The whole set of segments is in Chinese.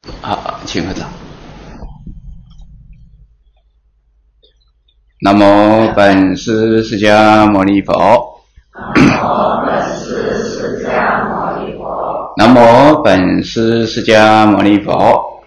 好，请合掌。南无本师释迦牟尼佛。南无本师释迦牟尼佛。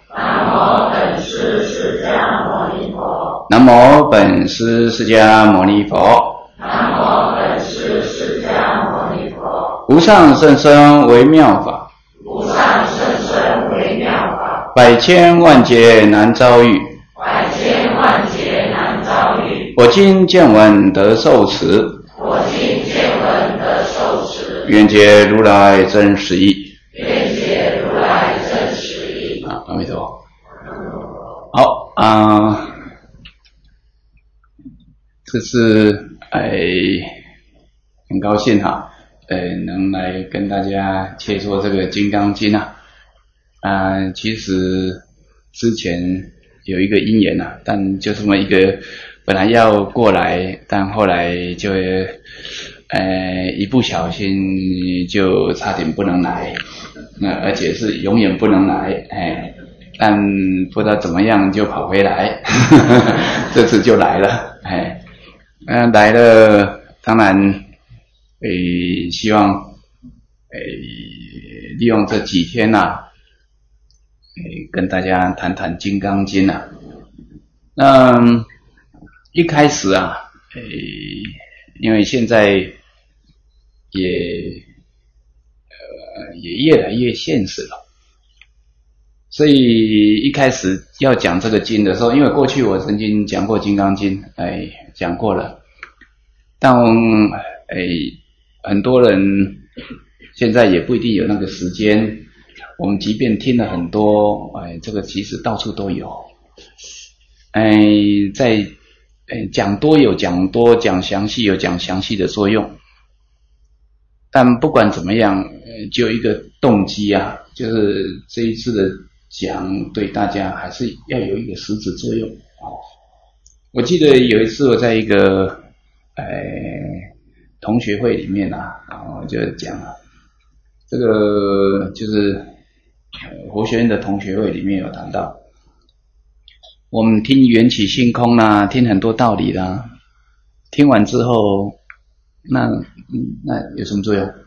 南无本师释迦牟尼佛。南无本师释迦牟尼佛。无上甚深微妙法。无上甚深微妙法。百千万劫难遭遇。百千万劫难遭遇。我今见闻得受持。我今见闻得受持。愿解如来真实义。愿解如来真实义。阿弥陀佛。好这次很高兴能来跟大家切磋这个《金刚经》其实之前有一个因缘但就这么一个本来要过来，但后来就一不小心就差点不能来，而且是永远不能来，但不知道怎么样就跑回来，这次就来了，来了，当然希望利用这几天跟大家谈谈《金刚经》一开始因为现在也越来越现实了，所以一开始要讲这个经的时候，因为过去我曾经讲过《金刚经》，讲过了，但很多人现在也不一定有那个时间。我们即便听了很多，这个其实到处都有，在讲多有讲多，讲详细有讲详细的作用。但不管怎么样，就有一个动机就是这一次的讲对大家还是要有一个实质作用。我记得有一次我在一个同学会里面然后就讲这个就是佛学院的同学会里面有谈到，我们听缘起性空听很多道理听完之后那有什么作用？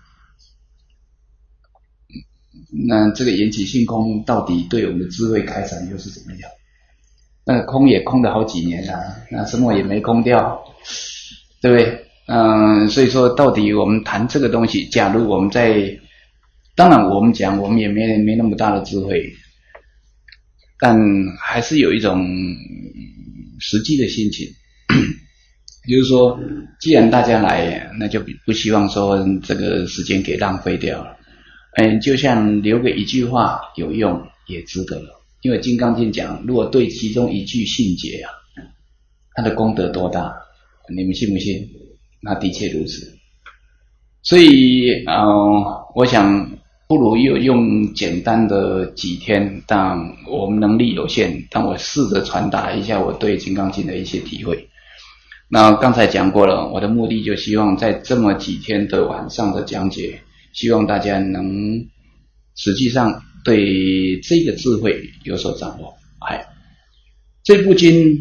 那这个缘起性空到底对我们的智慧开展又是怎么样？那个空也空了好几年那什么也没空掉，对不对？所以说到底我们谈这个东西，假如我们当然我们讲我们也没那么大的智慧，但还是有一种实际的心情，就是说既然大家来，那就不希望说这个时间给浪费掉了，就像留个一句话有用也值得了，因为《金刚经》讲如果对其中一句信解它的功德多大，你们信不信？那的确如此。所以我想不如用简单的几天，但我们能力有限，但我试着传达一下我对《金刚经》的一些体会。那刚才讲过了，我的目的就希望在这么几天的晚上的讲解，希望大家能实际上对这个智慧有所掌握。这部经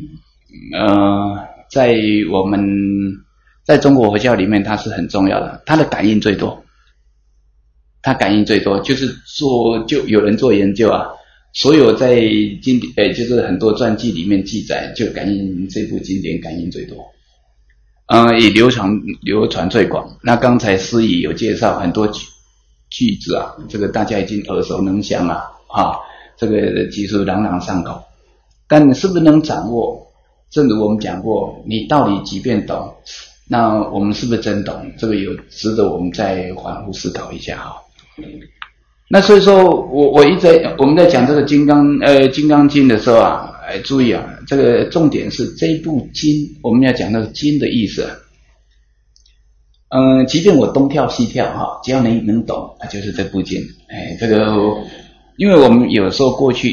在中国佛教里面它是很重要的，它的感应最多，就是就有人做研究所有在就是很多传记里面记载，就感应这部经典感应最多，也流传最广。那刚才师姨有介绍很多句子这个大家已经耳熟能详这个其实朗朗上口，但是不是能掌握？正如我们讲过，你道理即便懂，那我们是不是真懂？这个有值得我们再反复思考一下那所以说我们在讲这个金刚经的时候注意这个重点是这部经，我们要讲那个经的意思即便我东跳西跳只要你能懂就是这部经。这个因为我们有时候过去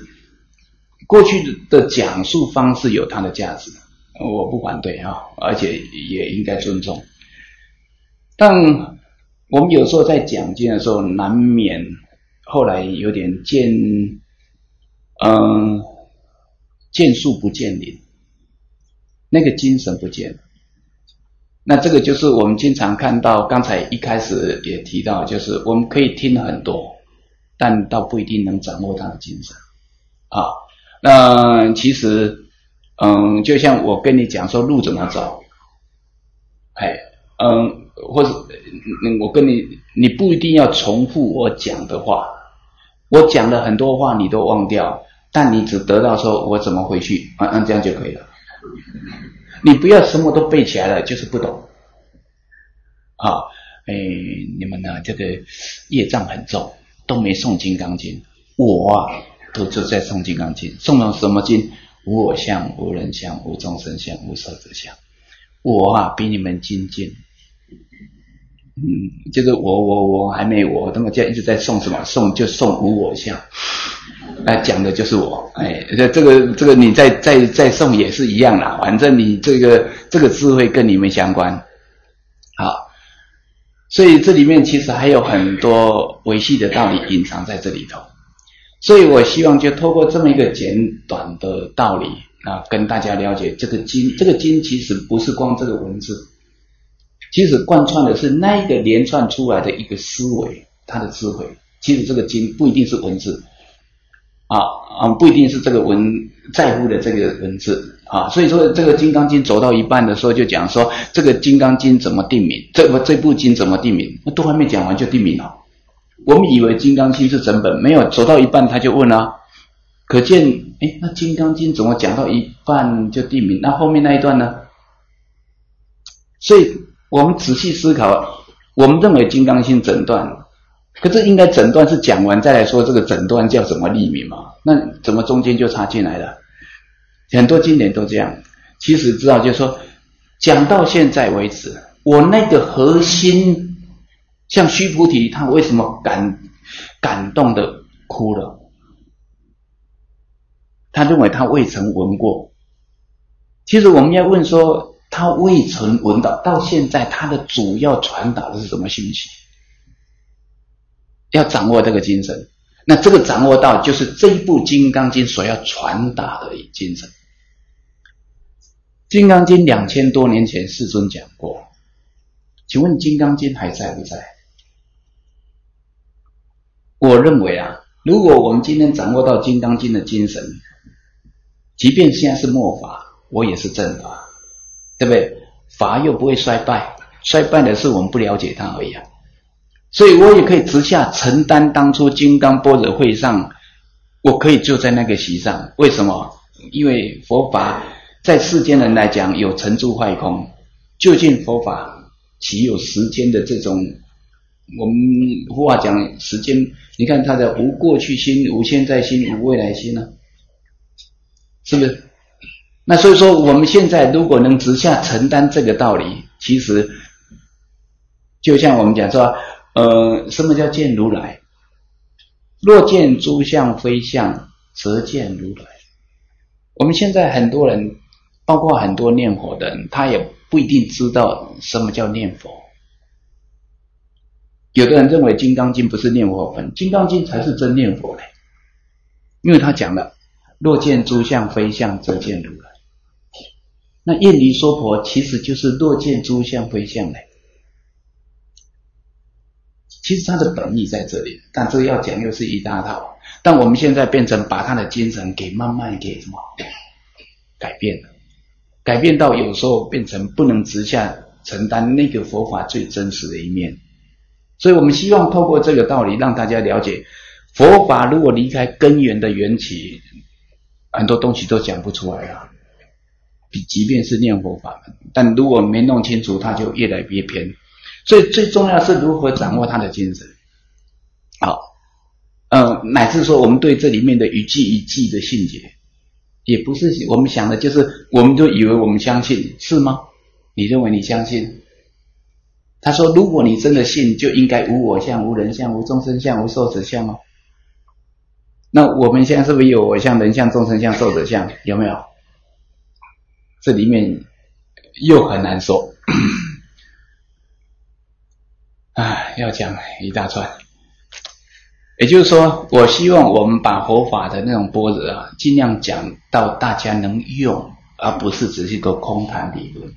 的讲述方式有它的价值，我不反对而且也应该尊重。但我们有时候在讲经的时候，难免后来有点见树不见林，那个精神不见了。那这个就是我们经常看到，刚才一开始也提到，就是我们可以听很多，但倒不一定能掌握他的精神啊。那其实就像我跟你讲说路怎么走，或者我跟你不一定要重复我讲的话，我讲了很多话你都忘掉，但你只得到说我怎么回去，这样就可以了。你不要什么都背起来了，就是不懂。你们呢这个业障很重，都没诵金刚经。我都在诵金刚经，诵了什么经？无我相、无人相、无众生相、无寿者相。我比你们精进。就是我还没我，那么就一直在诵什么？诵就诵无我相。讲的就是我，这个你再诵也是一样啦，反正你这个智慧跟你们相关，好，所以这里面其实还有很多维系的道理隐藏在这里头，所以我希望就透过这么一个简短的道理跟大家了解这个经其实不是光这个文字，其实贯穿的是那一个连串出来的一个思维，它的智慧。其实这个经不一定是文字。不一定是这个在乎的这个文字所以说这个《金刚经》走到一半的时候就讲说这个《金刚经》怎么定名，这部经怎么定名，都还没讲完就定名了。我们以为《金刚经》是整本，没有，走到一半他就问了，可见那《金刚经》怎么讲到一半就定名？那后面那一段呢？所以我们仔细思考，我们认为《金刚经》整段。可是应该整段是讲完再来说这个整段叫什么立名嘛？那怎么中间就插进来了？很多经典都这样。其实知道就是说，讲到现在为止，我那个核心，像须菩提他为什么感动的哭了？他认为他未曾闻过。其实我们要问说，他未曾闻到现在他的主要传达的是什么信息？要掌握这个精神，那这个掌握到就是这一部《金刚经》所要传达的精神。《金刚经》2000多年前世尊讲过，请问《金刚经》还在不在？我认为如果我们今天掌握到《金刚经》的精神，即便现在是末法，我也是正法，对不对？法又不会衰败，衰败的是我们不了解它而已所以我也可以直下承担当初金刚般若会上，我可以坐在那个席上。为什么？因为佛法在世间人来讲有成住坏空，究竟佛法岂有时间的这种，我们佛法讲时间，你看它的无过去心、无现在心、无未来心是不是？那所以说我们现在如果能直下承担这个道理，其实就像我们讲说什么叫见如来？若见诸相非相，则见如来。我们现在很多人，包括很多念佛的人，他也不一定知道什么叫念佛。有的人认为《金刚经》不是念佛本，《金刚经》才是真念佛嘞，因为他讲了若见诸相非相，则见如来。那厌离娑婆其实就是若见诸相非相嘞。其实他的本意在这里，但这个要讲又是一大套。但我们现在变成把他的精神给慢慢给什么改变了，改变到有时候变成不能直下承担那个佛法最真实的一面。所以我们希望透过这个道理让大家了解，佛法如果离开根源的缘起，很多东西都讲不出来了。即便是念佛法门，但如果没弄清楚，它就越来越偏。所以最重要是如何掌握他的精神。好，乃至说我们对这里面的一句一句的信解，也不是我们想的，就是我们就以为我们相信，是吗？你认为你相信？他说，如果你真的信，就应该无我相、无人相、无众生相、无寿者相那我们现在是不是有我相、人相、众生相、寿者相？有没有？这里面又很难说。要讲一大串。 也就是说，我希望我们把佛法的那种般若啊，尽量讲到大家能用，而不是只是一个空谈理论。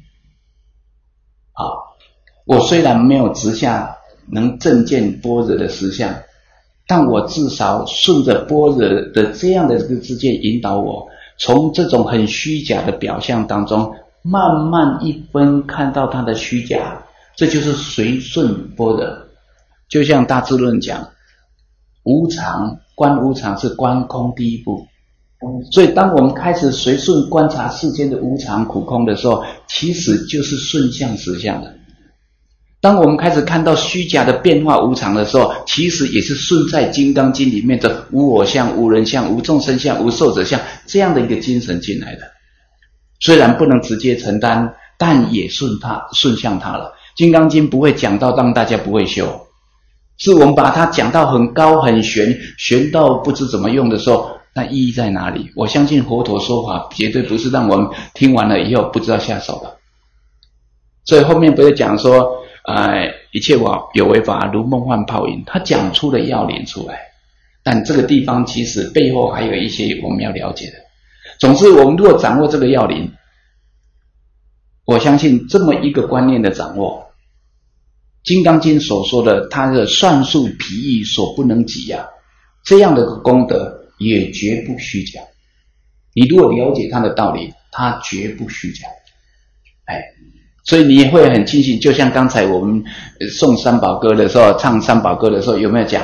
我虽然没有直下能证见般若的实相，但我至少顺着般若的这样的这个知见引导我，从这种很虚假的表象当中，慢慢一分看到它的虚假，这就是随顺般若。就像大智论讲，无常，观无常是观空第一步。所以当我们开始随顺观察世间的无常苦空的时候，其实就是顺向实相的。当我们开始看到虚假的变化无常的时候，其实也是顺在《金刚经》里面的无我相、无人相、无众生相、无寿者相这样的一个精神进来的。虽然不能直接承担，但也顺向它了。《金刚经》不会讲到让大家不会修，是我们把它讲到很高很玄，玄到不知怎么用的时候，那意义在哪里？我相信佛陀说法绝对不是让我们听完了以后不知道下手的。所以后面不是讲说一切有为法如梦幻泡影，他讲出了要领出来，但这个地方其实背后还有一些我们要了解的。总之我们如果掌握这个要领，我相信这么一个观念的掌握，金刚经所说的它的算术譬喻所不能及啊，这样的功德也绝不虚假。你如果了解它的道理，它绝不虚假。所以你也会很庆幸，就像刚才我们诵三宝歌的时候，唱三宝歌的时候，有没有讲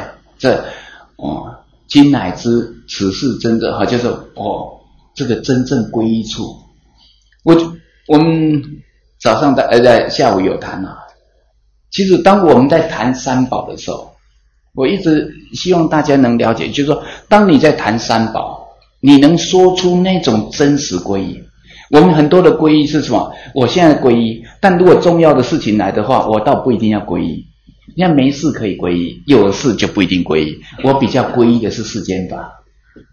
今乃知此是真的，就是这个真正归依处。我们早上在下午有谈啊。其实当我们在谈三宝的时候，我一直希望大家能了解，就是说当你在谈三宝，你能说出那种真实皈依。我们很多的皈依是什么？我现在皈依，但如果重要的事情来的话，我倒不一定要皈依。你看没事可以皈依，有事就不一定皈依。我比较皈依的是世间法。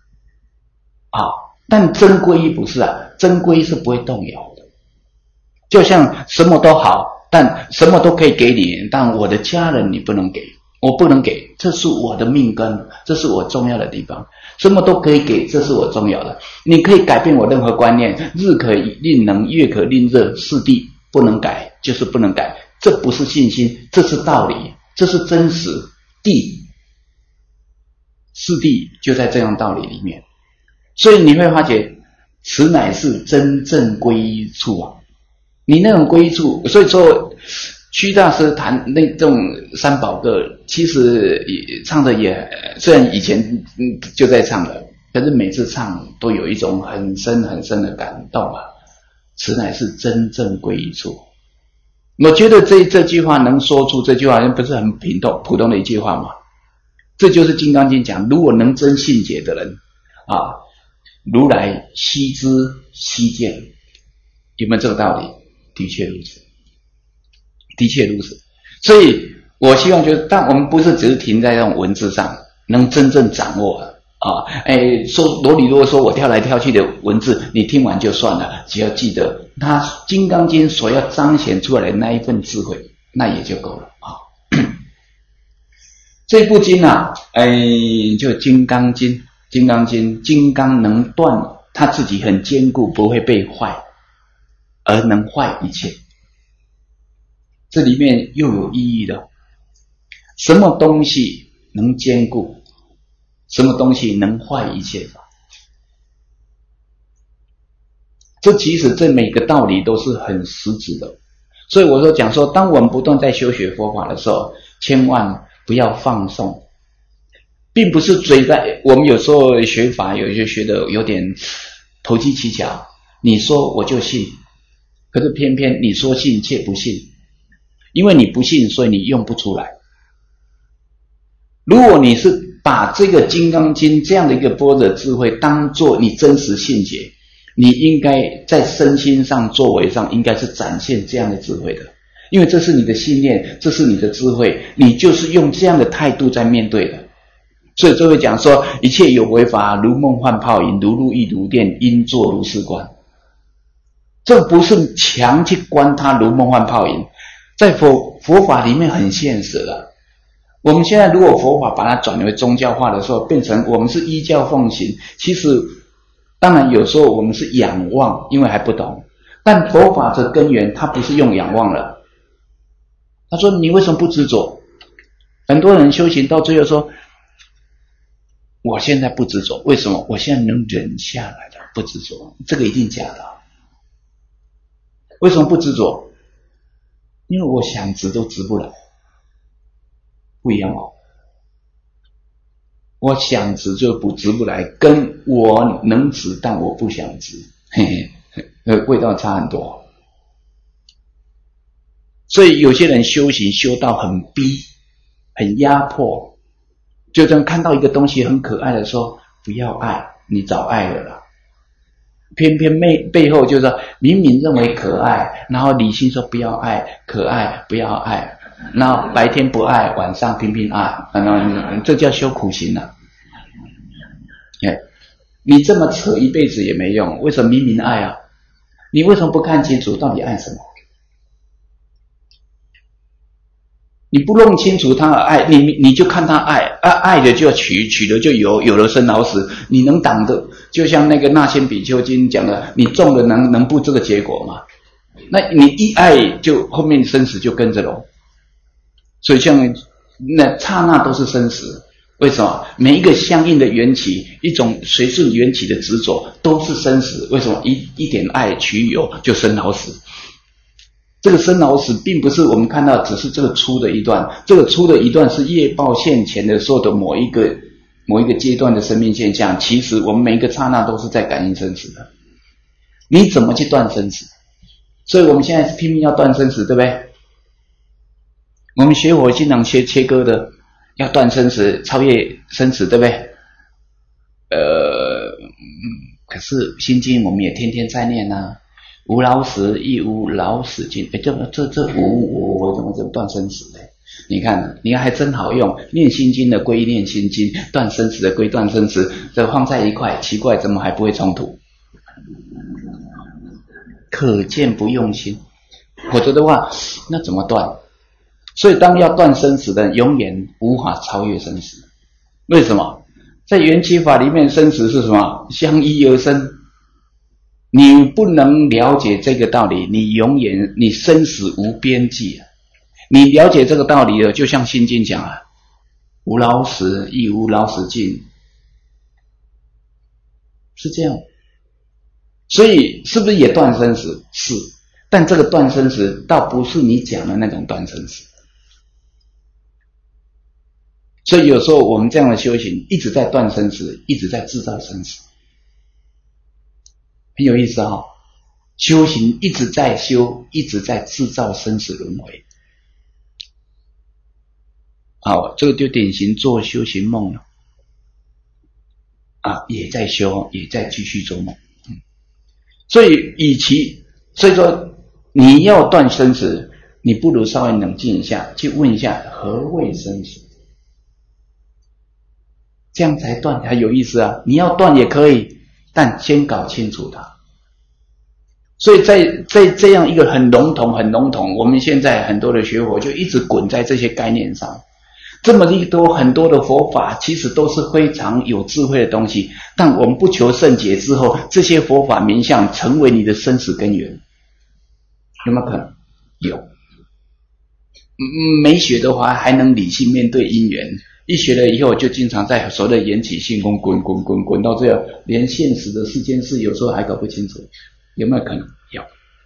但真皈依不是啊，真皈依是不会动摇的。就像什么都好，但什么都可以给你，但我的家人你不能给，我不能给，这是我的命根，这是我重要的地方。什么都可以给，这是我重要的。你可以改变我任何观念，日可令能，月可令热，是地不能改，就是不能改。这不是信心，这是道理，这是真实。地是地，就在这样道理里面。所以你会发觉，此乃是真正皈依处啊！你那种皈依处，所以说屈大师谈那种三宝歌，其实唱的也虽然以前就在唱了，可是每次唱都有一种很深很深的感动啊！此乃是真正皈依处。我觉得这句话能说出这句话，不是很普通的一句话吗？这就是《金刚经》讲，如果能真信解的人如来悉知悉见，有没有这个道理？的确如此。的确如此，所以我希望但我们不是只是停在这种文字上，能真正掌握说啰里啰嗦我跳来跳去的文字，你听完就算了，只要记得它《金刚经》所要彰显出来的那一份智慧，那也就够了这部经就《金刚经》，《金刚经》，金刚能断，它自己很坚固，不会被坏，而能坏一切。这里面又有意义的，什么东西能坚固，什么东西能坏一切法。这其实这每个道理都是很实质的。所以我说讲说，当我们不断在修学佛法的时候，千万不要放送，并不是追在我们有时候学法有些学的有点投机取巧，你说我就信，可是偏偏你说信却不信，因为你不信，所以你用不出来。如果你是把这个《金刚经》这样的一个般若智慧当作你真实信解，你应该在身心上作为上应该是展现这样的智慧的，因为这是你的信念，这是你的智慧，你就是用这样的态度在面对的。所以这会讲说，一切有为法如梦幻泡影，如露亦如电，应作如是观。这不是强去观它如梦幻泡影，在佛法里面很现实的。 我们现在如果佛法把它转为宗教化的时候，变成我们是依教奉行，其实当然有时候我们是仰望，因为还不懂。但佛法的根源，它不是用仰望了。他说：“你为什么不执着？”很多人修行到最后说：“我现在不执着，为什么？我现在能忍下来了，不执着。”这个一定假的。为什么不执着？因为我想执都执不来。不一样哦，我想执就执不来，跟我能执但我不想执，嘿嘿，味道差很多。所以有些人修行修到很逼、很压迫，就这样看到一个东西很可爱的说不要爱，你早爱了啦。偏偏背后就是说明明认为可爱，然后理性说不要爱，可爱不要爱。然后白天不爱，晚上拼命爱，这叫修苦行啊！你这么扯一辈子也没用，为什么明明爱啊？你为什么不看清楚到底爱什么？你不弄清楚他的爱，你就看他爱，爱的就要取的就有了生老死，你能挡的？就像那个那仙比丘经讲的，你种了能不这个结果吗？那你一爱，就后面生死就跟着喽。所以像那刹那都是生死，为什么？每一个相应的缘起，一种随顺缘起的执着都是生死。为什么？一点爱取有就生老死。这个生老死并不是我们看到只是这个粗的一段，这个粗的一段是业报现前的时候的某一个阶段的生命现象。其实我们每一个刹那都是在感应生死的。你怎么去断生死？所以我们现在拼命要断生死，对不对？我们学佛经常切割的，要断生死，超越生死，对不对？可是心经我们也天天在念啊，无老死亦无老死尽。这无我怎么断生死呢？你看还真好用，念心经的归念心经，断生死的归断生死，这放在一块，奇怪怎么还不会冲突？可见不用心，否则的话那怎么断？所以当要断生死的人永远无法超越生死。为什么？在缘起法里面，生死是什么？相依而生。你不能了解这个道理，你生死无边际。你了解这个道理了，就像心经讲啊，无老死亦无老死尽，是这样。所以是不是也断生死？是，但这个断生死倒不是你讲的那种断生死。所以有时候我们这样的修行一直在断生死，一直在制造生死，很有意思哦。修行一直在修，一直在制造生死轮回。好，这个就典型做修行梦了啊，也在修，也在继续做梦。所以所以说你要断生死，你不如稍微冷静一下，去问一下何谓生死，这样才断才有意思啊！你要断也可以，但先搞清楚它。所以在这样一个很笼统，我们现在很多的学佛就一直滚在这些概念上。这么很多的佛法其实都是非常有智慧的东西，但我们不求甚解之后，这些佛法名相成为你的生死根源，有没有可能？有。没学的话还能理性面对因缘，一学了以后就经常在所谓的缘起性空滚到这样，连现实的世间事有时候还搞不清楚，有没有可能？有。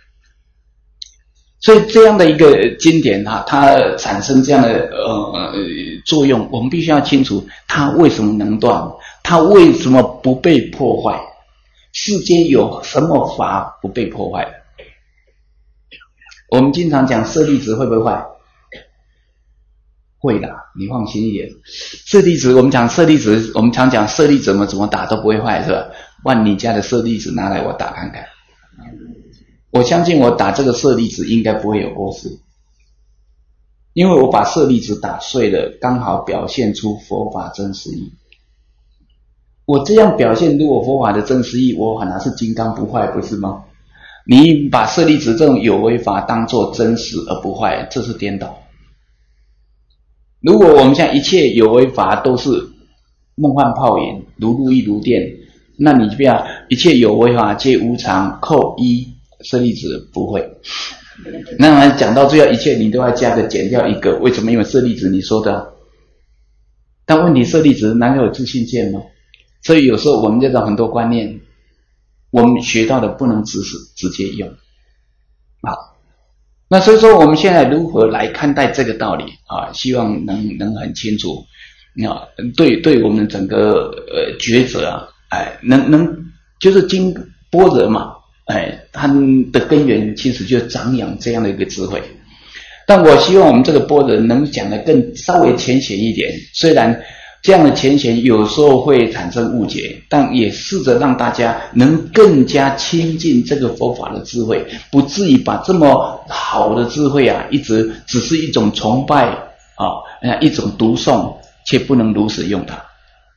所以这样的一个经典啊，它产生这样的作用，我们必须要清楚它为什么能断，它为什么不被破坏，世间有什么法不被破坏的？我们经常讲舍利子会不会坏？会的，你放心一点。舍利子，我们常讲舍利子怎么打都不会坏，是吧？万你家的舍利子拿来我打看看。我相信我打这个舍利子应该不会有过失，因为我把舍利子打碎了，刚好表现出佛法真实义。我这样表现如果佛法的真实义，我反而是金刚不坏，不是吗？你把舍利子这种有为法当作真实而不坏，这是颠倒。 如果我们像一切有为法都是梦幻泡影，如露亦如电，那你就不要一切有为法皆无常，扣一舍利子不会。那么讲到最后一切你都要加个减掉一个，为什么？因为舍利子你说的，但问题舍利子难道有自信见吗？所以有时候我们这种很多观念，我们学到的不能直接用。好，那所以说我们现在如何来看待这个道理啊？希望能很清楚啊，对我们整个抉择啊，能就是经般若嘛，它的根源其实就长养这样的一个智慧。但我希望我们这个般若能讲得更稍微浅显一点，虽然这样的浅显有时候会产生误解，但也试着让大家能更加亲近这个佛法的智慧，不至于把这么好的智慧啊，一直只是一种崇拜啊，一种读诵，却不能如实用它。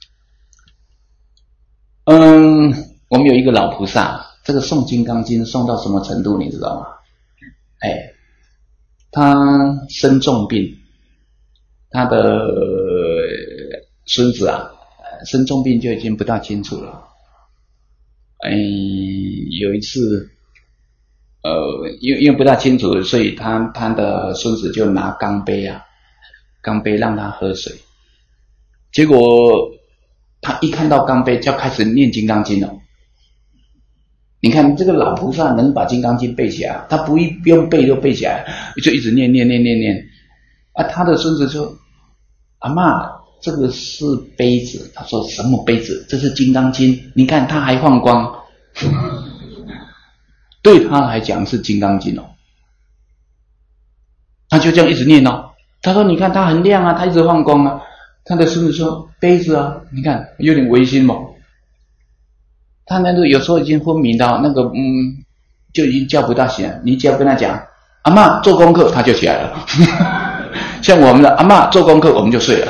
我们有一个老菩萨，这个诵《金刚经》诵到什么程度，你知道吗？他生重病，他的孙子啊，生重病就已经不大清楚了。有一次，因为不大清楚，所以他的孙子就拿钢杯让他喝水。结果他一看到钢杯，就要开始念《金刚经》了。你看这个老菩萨能把《金刚经》背起来，他不用背就背起来，就一直念啊。他的孙子说：“阿嬷，这个是杯子。”他说：“什么杯子？这是《金刚经》。你看他还放光。”对他来讲是《金刚经》哦。他就这样一直念哦。他说：“你看它很亮啊，它一直放光啊。”他的孙子说：“杯子啊，你看有点违心嘛。”他那个有时候已经昏迷到那个就已经叫不大醒了。你只要跟他讲阿嬷做功课，他就起来了。像我们的阿嬷做功课，我们就睡了。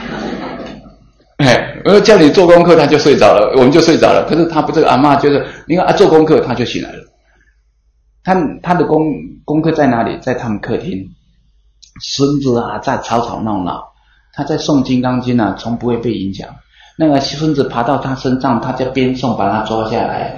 我叫你做功课，他就睡着了，我们就睡着了。可是他不，这个阿嬷就是你看做功课，他就醒来了。他的功课在哪里？在他们客厅。孙子啊，在吵吵闹闹，他在诵《金刚经》啊，从不会被影响。那个孙子爬到他身上，他在边诵把他抓下来。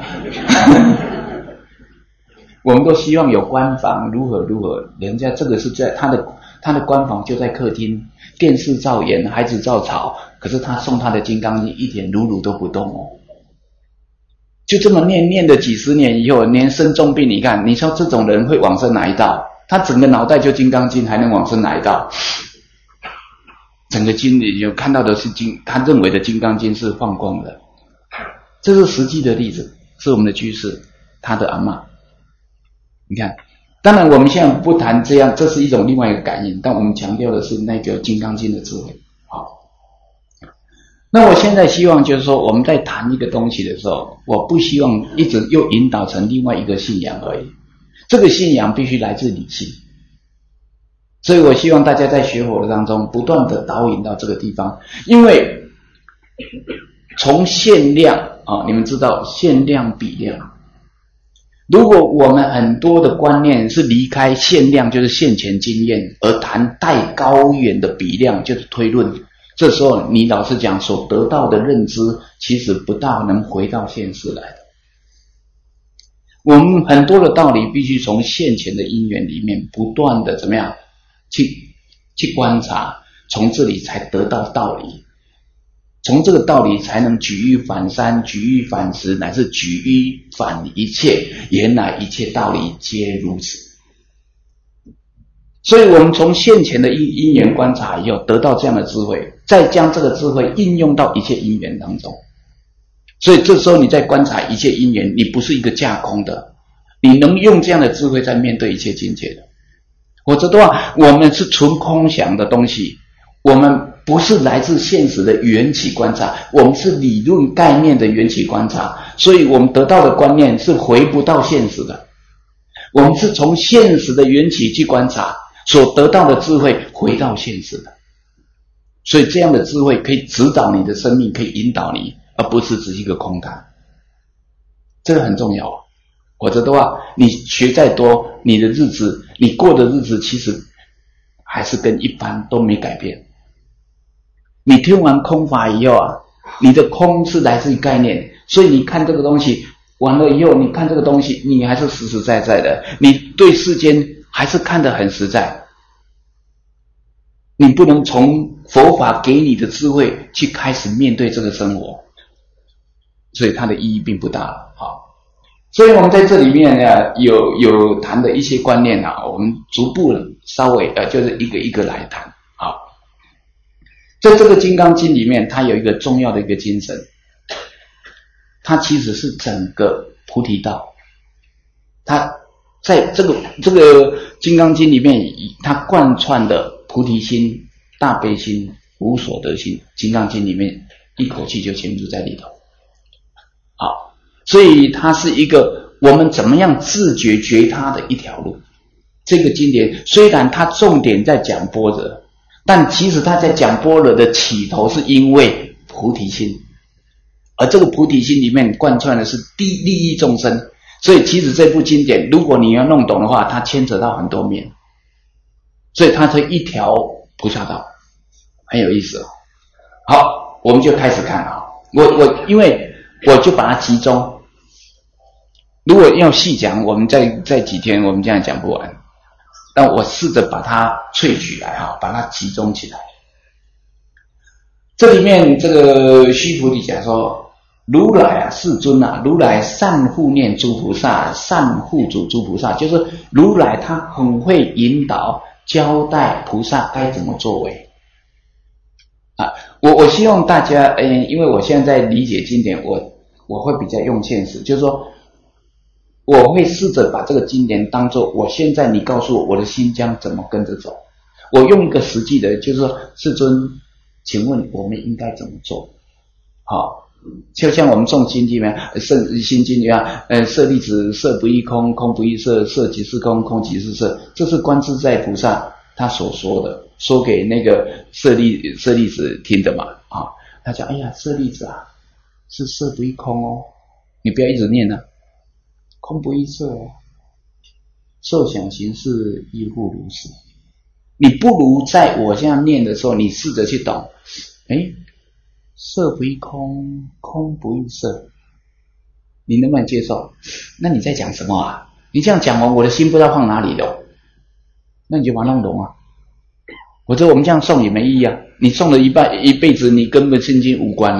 我们都希望有官房如何，人家这个是在他的官房就在客厅，电视照演，孩子照吵，可是他诵他的《金刚经》一点如都不动哦。就这么念的几十年以后，连生重病，你说这种人会往生哪一道？他整个脑袋就《金刚经》，还能往生哪一道？整个经里有看到的是他认为的《金刚经》是放光的，这是实际的例子，是我们的居士，他的阿嬷。你看，当然我们现在不谈这样，这是一种另外一个感应，但我们强调的是那个《金刚经》的智慧。好，那我现在希望就是说，我们在谈一个东西的时候，我不希望一直又引导成另外一个信仰而已，这个信仰必须来自理性。所以我希望大家在学佛的当中不断的导引到这个地方，因为从限量啊，你们知道限量比量，如果我们很多的观念是离开限量，就是现前经验，而谈带高远的比量，就是推论，这时候你老实讲所得到的认知其实不大能回到现实来的。我们很多的道理必须从现前的因缘里面不断的怎么样去观察，从这里才得到道理，从这个道理才能举一反三，举一反十，乃至举一反一切，原来一切道理皆如此。所以我们从现前的因缘观察以后得到这样的智慧，再将这个智慧应用到一切因缘当中。所以这时候你在观察一切因缘，你不是一个架空的，你能用这样的智慧在面对一切境界的。否则的话，我们是纯空想的东西，我们不是来自现实的缘起观察，我们是理论概念的缘起观察，所以我们得到的观念是回不到现实的。我们是从现实的缘起去观察，所得到的智慧回到现实的。所以这样的智慧可以指导你的生命，可以引导你，而不是只是一个空谈。这个很重要。否则的话，你学再多，你的日子，你过的日子其实还是跟一般都没改变。 你听完空法以后啊，你的空是来自于概念，所以你看这个东西完了以后，你看这个东西，你还是实实在在的，你对世间还是看得很实在。你不能从佛法给你的智慧去开始面对这个生活，所以它的意义并不大啊。所以我们在这里面呢，有谈的一些观念啊，我们逐步稍微就是一个一个来谈啊。在这个《金刚经》里面，它有一个重要的一个精神，它其实是整个菩提道。它在这个《金刚经》里面，它贯穿的菩提心、大悲心、无所得心，《金刚经》里面一口气就倾注在里头。好，所以它是一个我们怎么样自觉觉他的一条路。这个经典虽然它重点在讲般若，但其实他在讲般若的起头是因为菩提心，而这个菩提心里面贯穿的是利益众生，所以其实这部经典如果你要弄懂的话，它牵扯到很多面，所以它是一条菩萨道，很有意思哦。好，我们就开始看啊，因为我就把它集中，如果要细讲，我们在几天我们这样讲不完。但我试着把它萃取来把它集中起来。这里面这个须菩提讲说，如来世尊如来善护念诸菩萨，善护主诸菩萨，就是如来他很会引导交代菩萨该怎么作为我希望大家因为我现在理解经典，我会比较用现实，就是说我会试着把这个经典当作我现在你告诉我的心将怎么跟着走，我用一个实际的，就是说世尊请问我们应该怎么做。好，就像我们诵心经里面心经里面舍利子，色不异空，空不异色，色即是空，空即是色，这是观自在菩萨他所说的，说给那个舍利子听的嘛他讲哎呀舍利子是色不异空哦，你不要一直念空不异色受想行识亦复如是。你不如在我这样念的时候，你试着去懂色不异空，空不异色，你能不能接受？那你在讲什么你这样讲完，我的心不知道放哪里了，那你就把它弄懂我觉得我们这样诵也没意义你诵了一辈子，你根本心经无关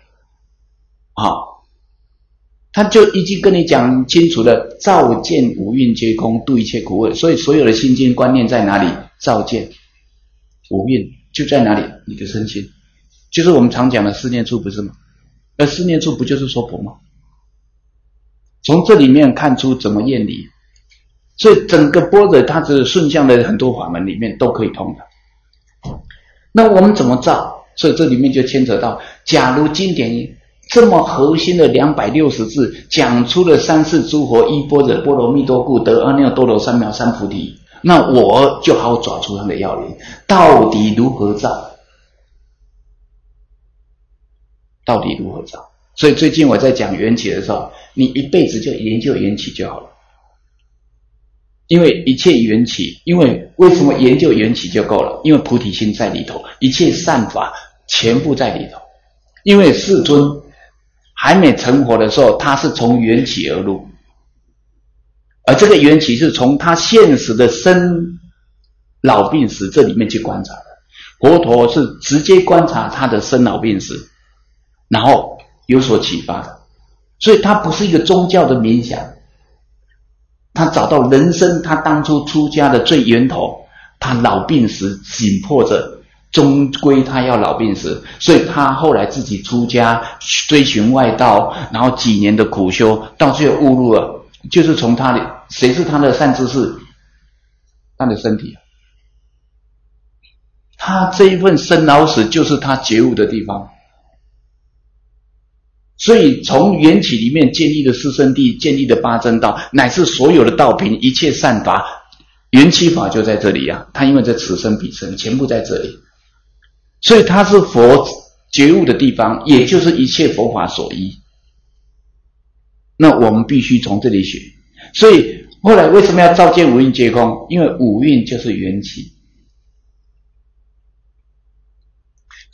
他就已经跟你讲清楚了，照见五蕴皆空，度一切苦厄。所以所有的心经观念在哪里？照见五蕴就在哪里？你的身心，就是我们常讲的四念处，不是吗？而四念处不就是说婆吗？从这里面看出怎么验理，所以整个般若它是顺向的很多法门里面都可以通的。那我们怎么照？所以这里面就牵扯到，假如经典这么核心的260字讲出了三世诸佛依般若波罗蜜多故得阿耨多罗三藐三菩提，那我就好抓出它的要领，到底如何照？到底如何照？所以最近我在讲缘起的时候，你一辈子就研究缘起就好了。因为一切缘起，因为为什么研究缘起就够了？因为菩提心在里头，一切善法全部在里头。因为世尊还没成佛的时候，他是从缘起而入，而这个缘起是从他现实的生老病死这里面去观察的。佛陀是直接观察他的生老病死，然后有所启发的，所以他不是一个宗教的冥想，他找到人生他当初出家的最源头，他老病死紧迫着，终归他要老病死，所以他后来自己出家追寻外道，然后几年的苦修，到最后悟入了，就是从他的谁是他的善知识？他的身体，他这一份生老死就是他觉悟的地方。所以从缘起里面建立的四圣谛，建立的八正道，乃至所有的道品，一切善法，缘起法就在这里他因为在此生彼生全部在这里，所以它是佛觉悟的地方，也就是一切佛法所依。那我们必须从这里学。所以后来为什么要照见五蕴皆空？因为五蕴就是缘起。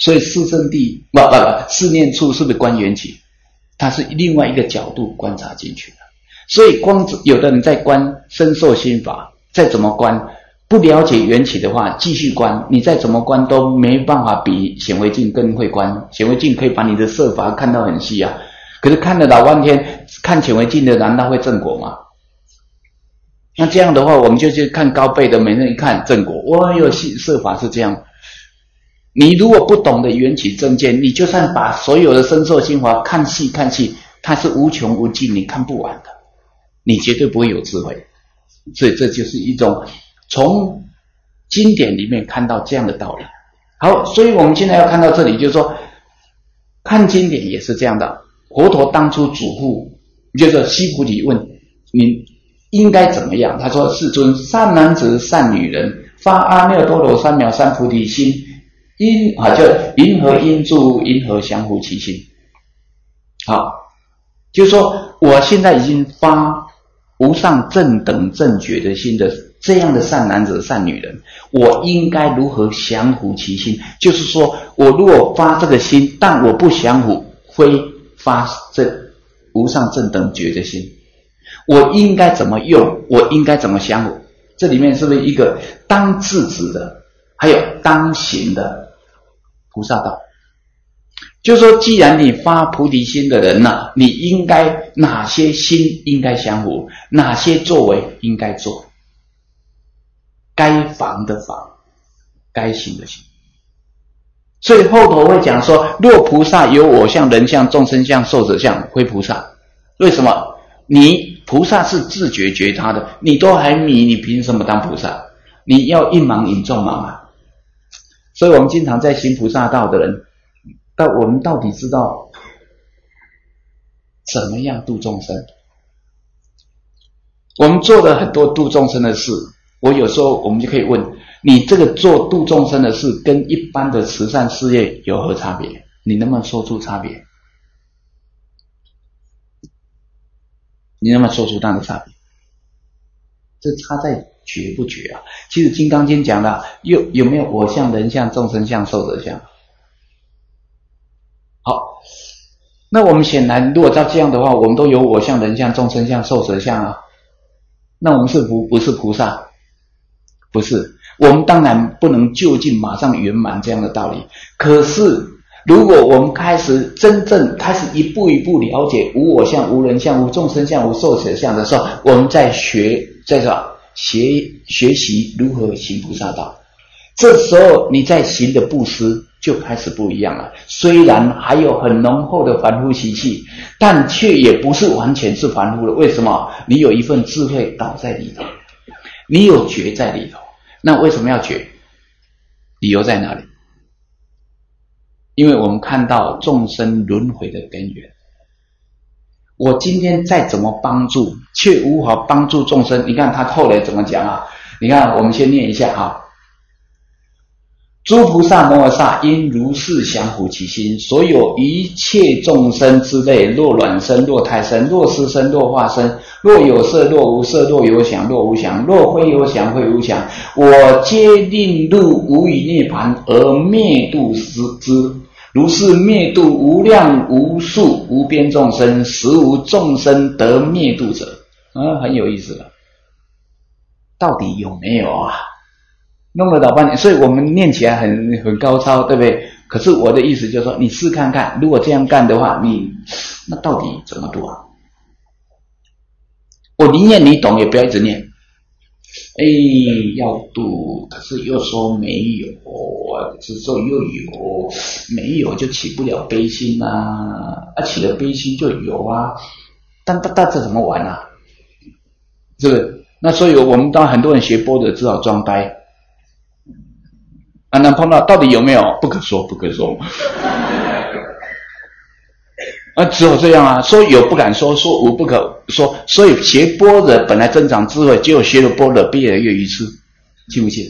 所以四圣谛四念处是不是观缘起？它是另外一个角度观察进去的。所以光有的人在观身受心法，再怎么观，不了解缘起的话，继续观，你再怎么观都没办法比显微镜更会观。显微镜可以把你的色法看到很细啊，可是看了老半天，看显微镜的难道会正果吗？那这样的话，我们就去看高倍的，每人一看正果，哇哟，色法是这样。你如果不懂得缘起正见，你就算把所有的身受心法看细，它是无穷无尽，你看不完的，你绝对不会有智慧。所以这就是一种从经典里面看到这样的道理。好，所以我们现在要看到这里，就是说看经典也是这样的。佛陀当初嘱咐，就是悉菩提问你应该怎么样，他说：世尊，善男子善女人发阿耨多罗三藐三菩提心，就云何应住，云何降伏其心。好，就是说我现在已经发无上正等正觉的心的这样的善男子善女人，我应该如何降伏其心？就是说我如果发这个心，但我不降伏，非发这无上正等觉的心，我应该怎么用？我应该怎么降伏？这里面是不是一个当制止的，还有当行的菩萨道？就是说既然你发菩提心的人啊，你应该哪些心应该降伏，哪些作为应该做，该防的防，该行的行。所以后头会讲说，若菩萨有我相、人相、众生相、寿者相，非菩萨。为什么？你菩萨是自觉觉他的，你都还迷，你凭什么当菩萨？你要一盲引众盲啊！所以我们经常在行菩萨道的人，但我们到底知道怎么样度众生？我们做了很多度众生的事，我有时候我们就可以问你，这个做度众生的事跟一般的慈善事业有何差别？你能不能说出差别？你能不能说出它的差别？这差在觉不觉啊？其实《金刚经》讲的有没有我相、人相、众生相、寿者相？好，那我们显然如果照这样的话，我们都有我相、人相、众生相、寿者相啊，那我们是不是菩萨？不是，我们当然不能就近马上圆满这样的道理。可是如果我们真正开始一步一步了解无我相、无人相、无众生相、无寿者相的时候，我们在学习如何行菩萨道。这时候你在行的布施就开始不一样了，虽然还有很浓厚的凡夫习气，但却也不是完全是凡夫的。为什么？你有一份智慧导在里头，你有觉在里头。那为什么要觉？理由在哪里？因为我们看到众生轮回的根源。我今天再怎么帮助，却无法帮助众生。你看他后来怎么讲啊？你看我们先念一下啊。诸菩萨摩诃萨应如是降伏其心，所有一切众生之类，若卵生，若胎生，若湿生，若化生，若有色，若无色，若有想，若无想，若非有想，非无想，我皆令入无余涅盘而灭度之。如是灭度无量无数无边众生，实无众生得灭度者。很有意思了。到底有没有啊？弄了老半天，所以我们念起来很高超，对不对？可是我的意思就是说，你试看看，如果这样干的话，那到底怎么度啊？我宁愿你懂，也不要一直念。要度，可是又说没有，之后又有，没有就起不了悲心啊，起了悲心就有啊，但这怎么玩啊？是不是？那所以我们当很多人学般若只好装呆。那碰到到底有没有？不可说，不可说。只有这样啊，说有不敢说，说无不可说。所以学般若本来增长智慧，结果学了般若越来越愚痴，信不信？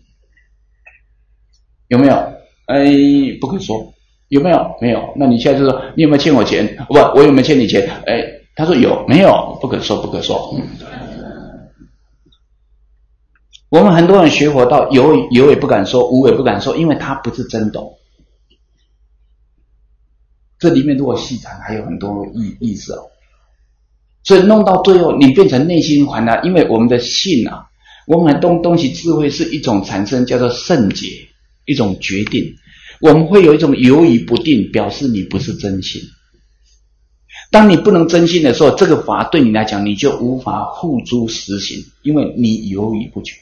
有没有？不可说。有没有？没有。那你现在就说你有没有欠我钱？不，我有没有欠你钱？他说有，没有？不可说，不可说。我们很多人学佛道有也不敢说，无也不敢说，因为他不是真懂。 这里面如果细谈还有很多意思哦。所以弄到最后你变成内心还了，因为我们的信啊，我们的东西智慧是一种产生叫做圣解，一种决定，我们会有一种犹豫不定，表示你不是真心。当你不能真心的时候，这个法对你来讲你就无法付诸实行，因为你犹豫不决。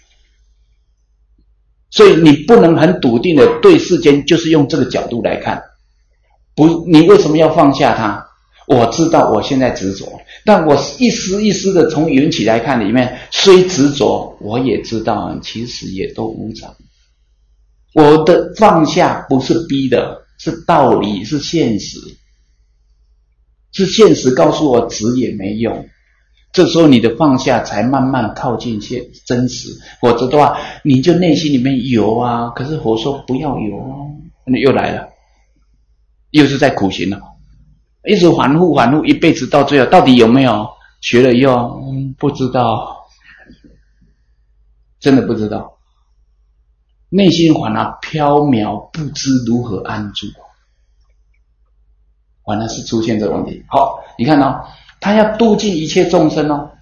所以你不能很笃定的对世间就是用这个角度来看，不，你为什么要放下它？我知道我现在执着，但我一丝一丝的从缘起来看里面，虽执着，我也知道其实也都无常。我的放下不是逼的，是道理，是现实，是现实告诉我执也没用。这时候你的放下才慢慢靠近真实，否则的话你就内心里面有啊，可是佛说不要有啊，又来了，又是在苦行了，一直反复一辈子，到最后到底有没有学了以后不知道，真的不知道，内心反而飘渺，不知如何安住，反而是出现这个问题。好，你看哦，他要度尽一切众生哦，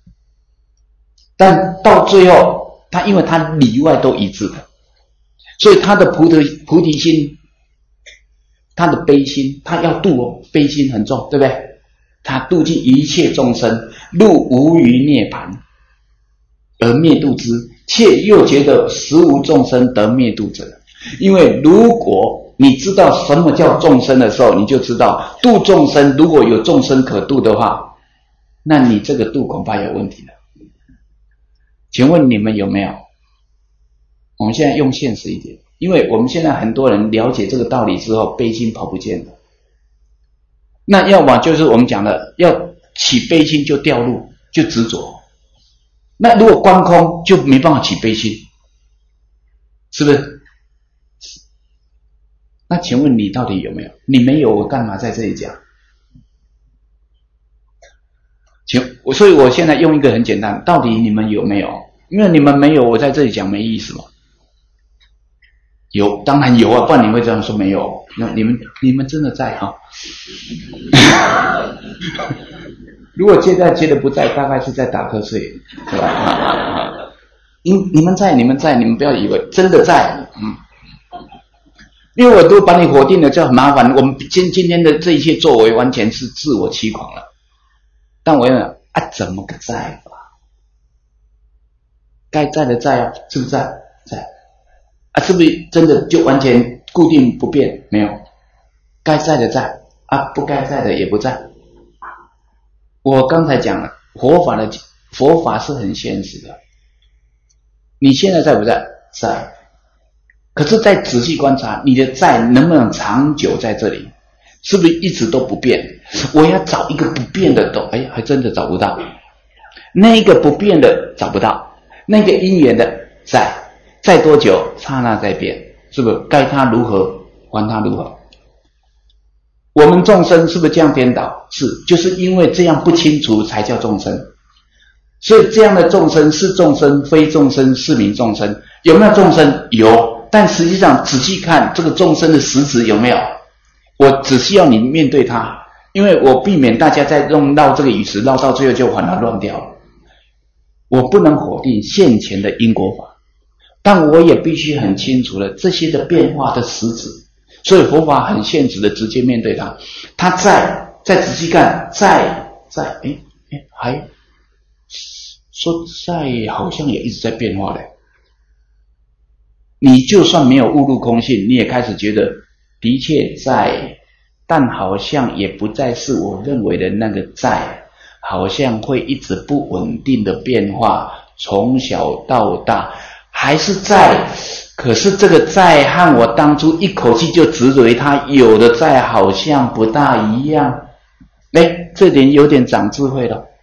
但到最后他因为他里外都一致的，所以他的菩提心，他的悲心，他要度哦，悲心很重，对不对？他度尽一切众生，入无余涅槃而灭度之，且又觉得实无众生得灭度者。因为如果你知道什么叫众生的时候，你就知道度众生，如果有众生可度的话，那你这个度恐怕有问题了。请问你们有没有？我们现在用现实一点，因为我们现在很多人了解这个道理之后，悲心跑不见了。那要么就是我们讲的，要起悲心就掉入，就执着。那如果观空就没办法起悲心，是不是？那请问你到底有没有？你没有，我干嘛在这里讲？所以我现在用一个很简单，到底你们有没有？因为你们没有，我在这里讲没意思嘛。有，当然有啊，不然你会这样说没有？那你们真的在哈？如果接着不在，大概是在打瞌睡，对吧？你们在，你们不要以为真的在，因为我都把你否定了，就很麻烦。我们今天的这一切作为，完全是自我欺狂了。但我要怎么个在法？该在的在啊，是不是在？是不是真的就完全固定不变？没有，该在的在不该在的也不在。我刚才讲了，佛法是很现实的。你现在在不在？在。可是再仔细观察，你的在能不能长久在这里？是不是一直都不变？我要找一个不变的还真的找不到。那个不变的找不到，那个因缘的在多久刹那在变，是不是？该他如何还他如何。我们众生是不是这样颠倒？是，就是因为这样不清楚才叫众生。所以这样的众生是众生非众生是名众生。有没有众生？有，但实际上仔细看这个众生的实质有没有？我只需要你面对它，因为我避免大家在绕这个语词绕到最后就把它乱掉了。我不能否定现前的因果法，但我也必须很清楚了这些的变化的实质。所以佛法很现实的直接面对它。它再仔细看，还说在好像也一直在变化嘞。你就算没有误入空性，你也开始觉得的确在，但好像也不再是我认为的那个在，好像会一直不稳定的变化，从小到大还是在。可是这个在和我当初一口气就执着于它有的在好像不大一样。这点有点长智慧了。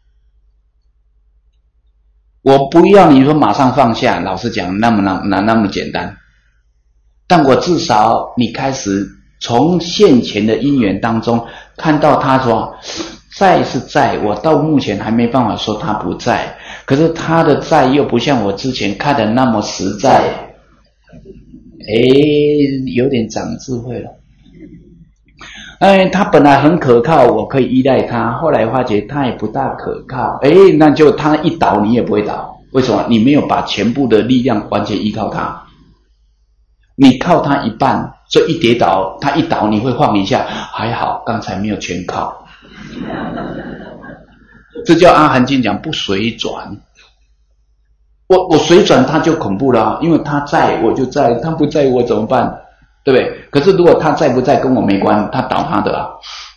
我不要你说马上放下，老实讲那么简单，但我至少你开始从现前的因缘当中看到他说在是在，我到目前还没办法说他不在，可是他的在又不像我之前看的那么实在。有点长智慧了。 他本来很可靠，我可以依赖他，后来发觉他也不大可靠，那就他一倒你也不会倒，为什么？你没有把全部的力量完全依靠他，你靠他一半，所以一跌倒，他一倒你会晃一下，还好刚才没有全靠。这叫阿含经讲不随转。我随转他就恐怖了，因为他在我就在，他不在我怎么办？对不对？可是如果他在不在跟我没关，他倒他的啊。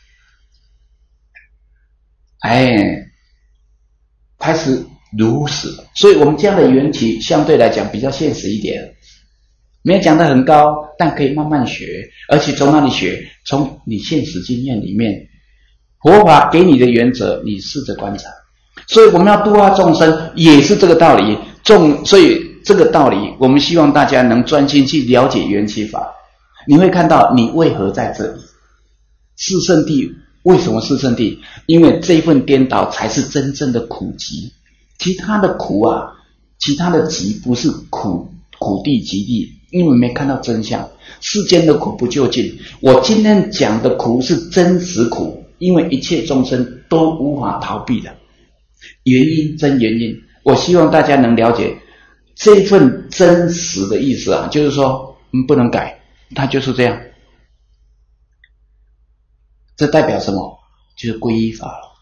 开始如此，所以我们这样的缘起相对来讲比较现实一点，没有讲得很高，但可以慢慢学，而且从哪里学？从你现实经验里面，佛法给你的原则，你试着观察。所以我们要度化众生，也是这个道理。所以这个道理，我们希望大家能专心去了解缘起法。你会看到你为何在这里。四圣谛为什么四圣谛？因为这一份颠倒才是真正的苦集。其他的苦啊，其他的集不是苦地集地，因为没看到真相。世间的苦不究竟。我今天讲的苦是真实苦，因为一切众生都无法逃避的原因，真原因。我希望大家能了解这份真实的意思啊，就是说不能改，它就是这样。这代表什么？就是皈依法了。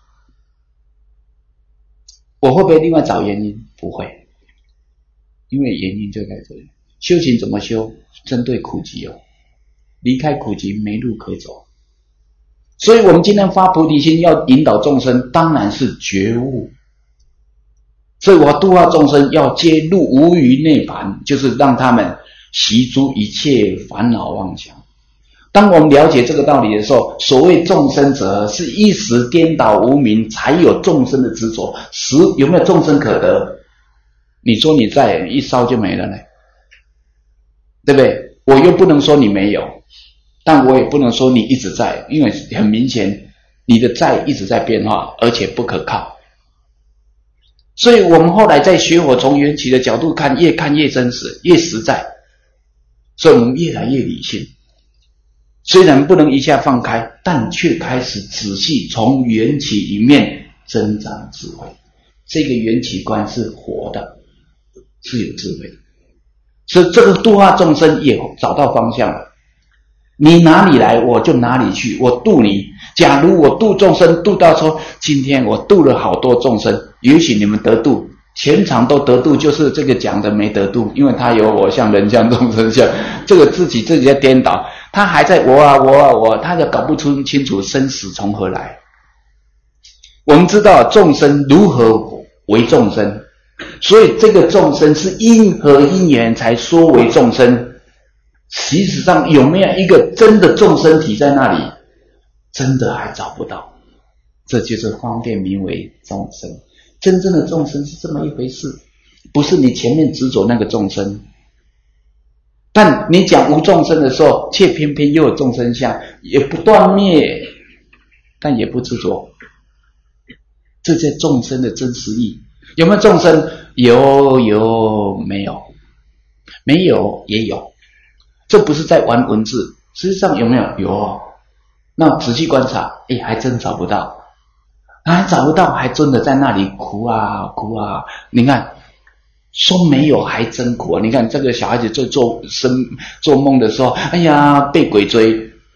我会不会另外找原因？不会，因为原因就在这里。修行怎么修？针对苦集哦，离开苦集没路可走。所以我们今天发菩提心要引导众生，当然是觉悟。所以我度化众生要揭露无余涅槃，就是让他们息诸一切烦恼妄想。当我们了解这个道理的时候，所谓众生者是一时颠倒无明，才有众生的执着。有没有众生可得？你说你在，一烧就没了呢，对不对？我又不能说你没有，但我也不能说你一直在，因为很明显你的在一直在变化，而且不可靠。所以我们后来在学佛，从缘起的角度看越真实，越实在，所以我们越来越理性。虽然不能一下放开，但却开始仔细从缘起里面增长智慧。这个缘起观是活的，是有智慧的。所以这个度化众生也找到方向了。你哪里来，我就哪里去，我度你。假如我度众生度到说，今天我度了好多众生，也许你们得度，全场都得度，就是这个讲的没得度，因为他有我相、人相、众生相，这个自己在颠倒，他还在我，他就搞不清楚生死从何来。我们知道众生如何为众生，所以这个众生是因何因缘才说为众生。其实上有没有一个真的众生体在那里？真的还找不到。这就是方便名为众生。真正的众生是这么一回事，不是你前面执着那个众生。但你讲无众生的时候，却偏偏又有众生相，也不断灭，但也不执着。这叫众生的真实意。有没有众生？有，没有？没有也有。这不是在玩文字，实际上有没有？有。那仔细观察，还真找不到，还找不到，还真的在那里哭啊。你看，说没有还真苦啊！你看这个小孩子做梦的时候，哎呀，被鬼追，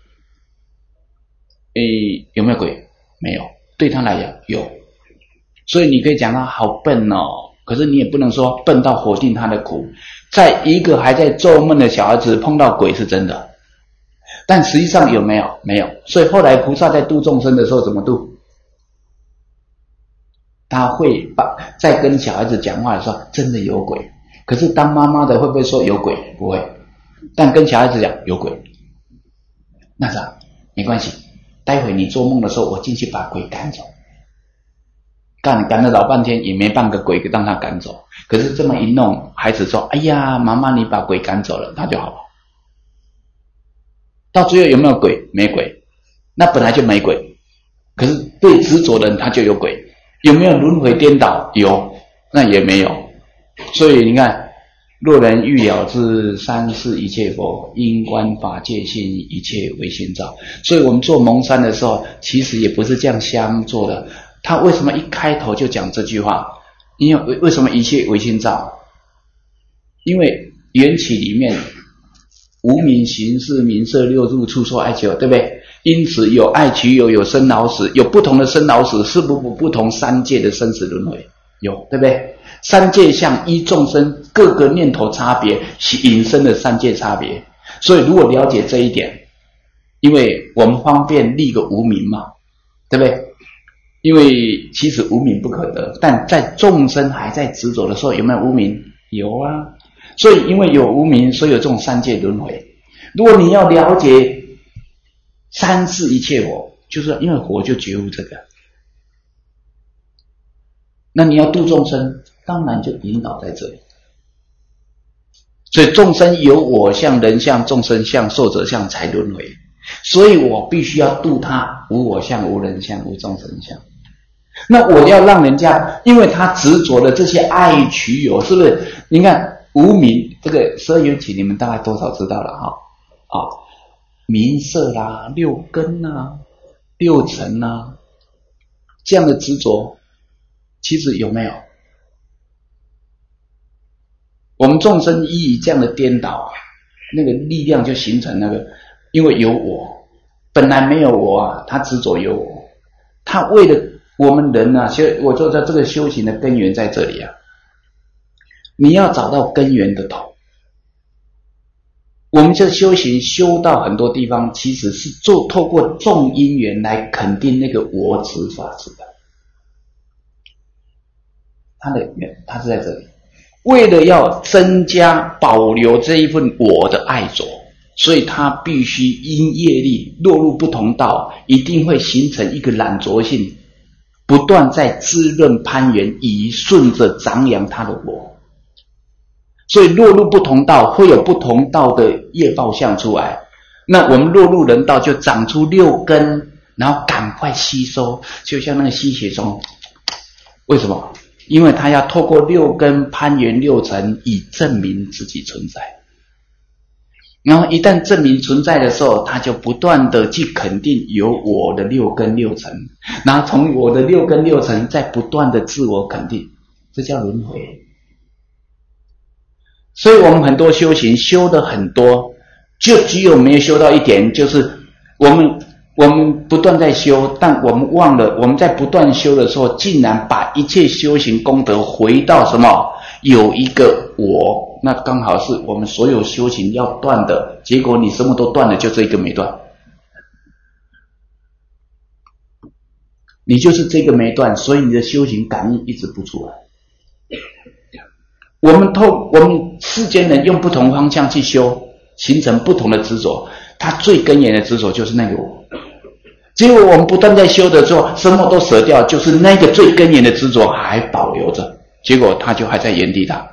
有没有鬼？没有，对他来讲有。所以你可以讲他好笨哦，可是你也不能说笨到否定他的苦。在一个还在做梦的小孩子碰到鬼是真的，但实际上有没有？没有。所以后来菩萨在度众生的时候怎么度？他会在跟小孩子讲话的时候真的有鬼，可是当妈妈的会不会说有鬼？不会。但跟小孩子讲有鬼，那啥没关系，待会你做梦的时候我进去把鬼赶走。赶了老半天也没半个鬼让他赶走，可是这么一弄，孩子说：“哎呀，妈妈你把鬼赶走了，他就好了。”到最后有没有鬼？没鬼，那本来就没鬼，可是对执着的人他就有鬼。有没有轮回颠倒？有，那也没有。所以你看， 若人欲了知三世一切佛，因观法界性，一切唯心造。所以我们做蒙山的时候，其实也不是这样瞎做的。他为什么一开头就讲这句话？因为什么一切唯心造？因为缘起里面无明行识名色六入触受爱求，对不对？因此有爱取有，有生老死，有不同的生老死，是不同三界的生死轮回，有，对不对？三界相依众生各个念头差别引生的三界差别。所以如果了解这一点，因为我们方便立个无明嘛，对不对？因为其实无明不可得，但在众生还在执着的时候，有没有无明？有啊。所以因为有无明，所以有这种三界轮回。如果你要了解三世一切佛，就是因为佛就觉悟这个，那你要度众生，当然就引导在这里。所以众生有我相、人相、众生相、寿者相才轮回，所以我必须要度他无我相、无人相、无众生相。那我要让人家，因为他执着的这些爱取有，是不是？你看无明这个12缘起，你们大概多少知道了哈？名色啦、六根啦、六尘啦，这样的执着，其实有没有？我们众生依这样的颠倒，那个力量就形成那个，因为有我，本来没有我啊，他执着有我，他为了我们人啊，我说在这个修行的根源在这里啊，你要找到根源的头。我们这修行修到很多地方，其实是透过众因缘来肯定那个我执法执的，它的缘，它是在这里。为了要增加保留这一份我的爱着，所以它必须因业力落入不同道，一定会形成一个染着性，不断在滋润攀援，以顺着长养它的我。所以落入不同道，会有不同道的业报相出来。那我们落入人道，就长出六根，然后赶快吸收，就像那个吸血虫。为什么？因为他要透过六根攀援六尘，以证明自己存在。然后一旦证明存在的时候，他就不断的去肯定有我的六根六尘，然后从我的六根六尘再不断的自我肯定，这叫轮回。所以我们很多修行修的很多，就只有没有修到一点，就是我们不断在修，但我们忘了我们在不断修的时候，竟然把一切修行功德回到什么？有一个我，那刚好是我们所有修行要断的，结果你什么都断了，就这一个没断。你就是这个没断，所以你的修行感应一直不出来。我们世间人用不同方向去修，形成不同的执着，它最根源的执着就是那个我。结果我们不断在修的时候，什么都舍掉，就是那个最根源的执着还保留着，结果它就还在原地打。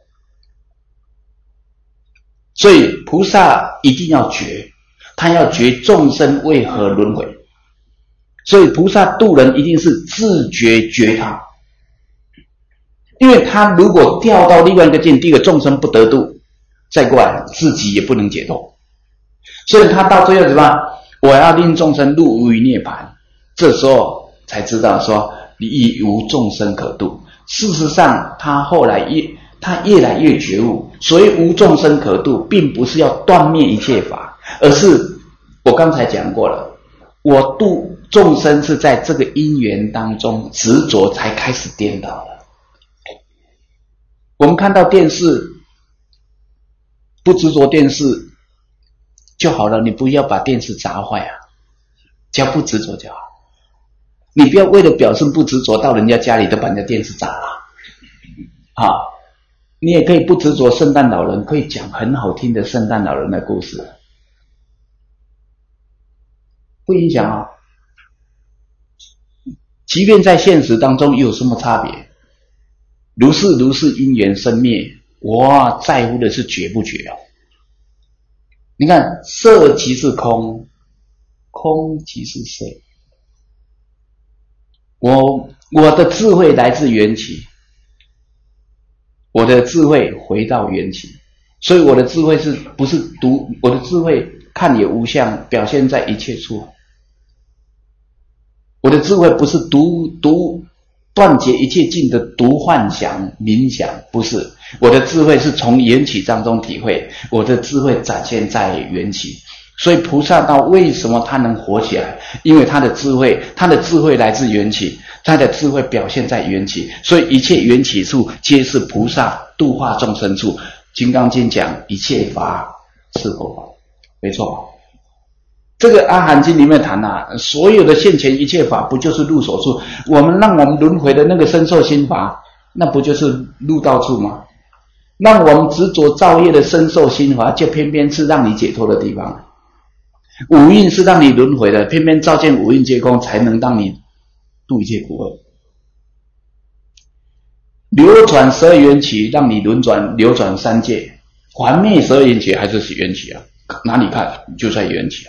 所以菩萨一定要觉，他要觉众生为何轮回。所以菩萨度人一定是自觉觉他。因为他如果掉到另外一个境，第一个众生不得度，再过来自己也不能解脱，所以他到最后怎么样？我要令众生入无余涅槃，这时候才知道说亦无众生可度。事实上他后来他越来越觉悟，所以无众生可度并不是要断灭一切法，而是我刚才讲过了，我度众生是在这个因缘当中执着才开始颠倒了。我们看到电视，不执着电视就好了，你不要把电视砸坏啊，只要不执着就好。你不要为了表示不执着，到人家家里都把人家电视砸了。你也可以不执着圣诞老人，可以讲很好听的圣诞老人的故事，不影响啊。即便在现实当中有什么差别？如是因缘生灭，我在乎的是觉不觉哦。你看色即是空，空即是色。我的智慧来自缘起， 我的智慧回到缘起，所以我的智慧是不是独？我的智慧看也无相，表现在一切处。我的智慧不是独断绝一切境的独幻想冥想，不是。我的智慧是从缘起当中体会，我的智慧展现在缘起。所以菩萨道为什么他能活起来？因为他的智慧来自缘起，他的智慧表现在缘起，所以一切缘起处皆是菩萨度化众生处。金刚经讲一切法是佛法，没错。这个阿含经里面谈所有的现前一切法不就是入手处？让我们轮回的那个身受心法，那不就是入道处吗？让我们执着造业的身受心法，就偏偏是让你解脱的地方。五蕴是让你轮回的，偏偏照见五蕴皆空，才能让你度一切苦厄。流转12缘起，让你流转三界，还灭12缘起还是缘起啊？哪里看就在缘起啊。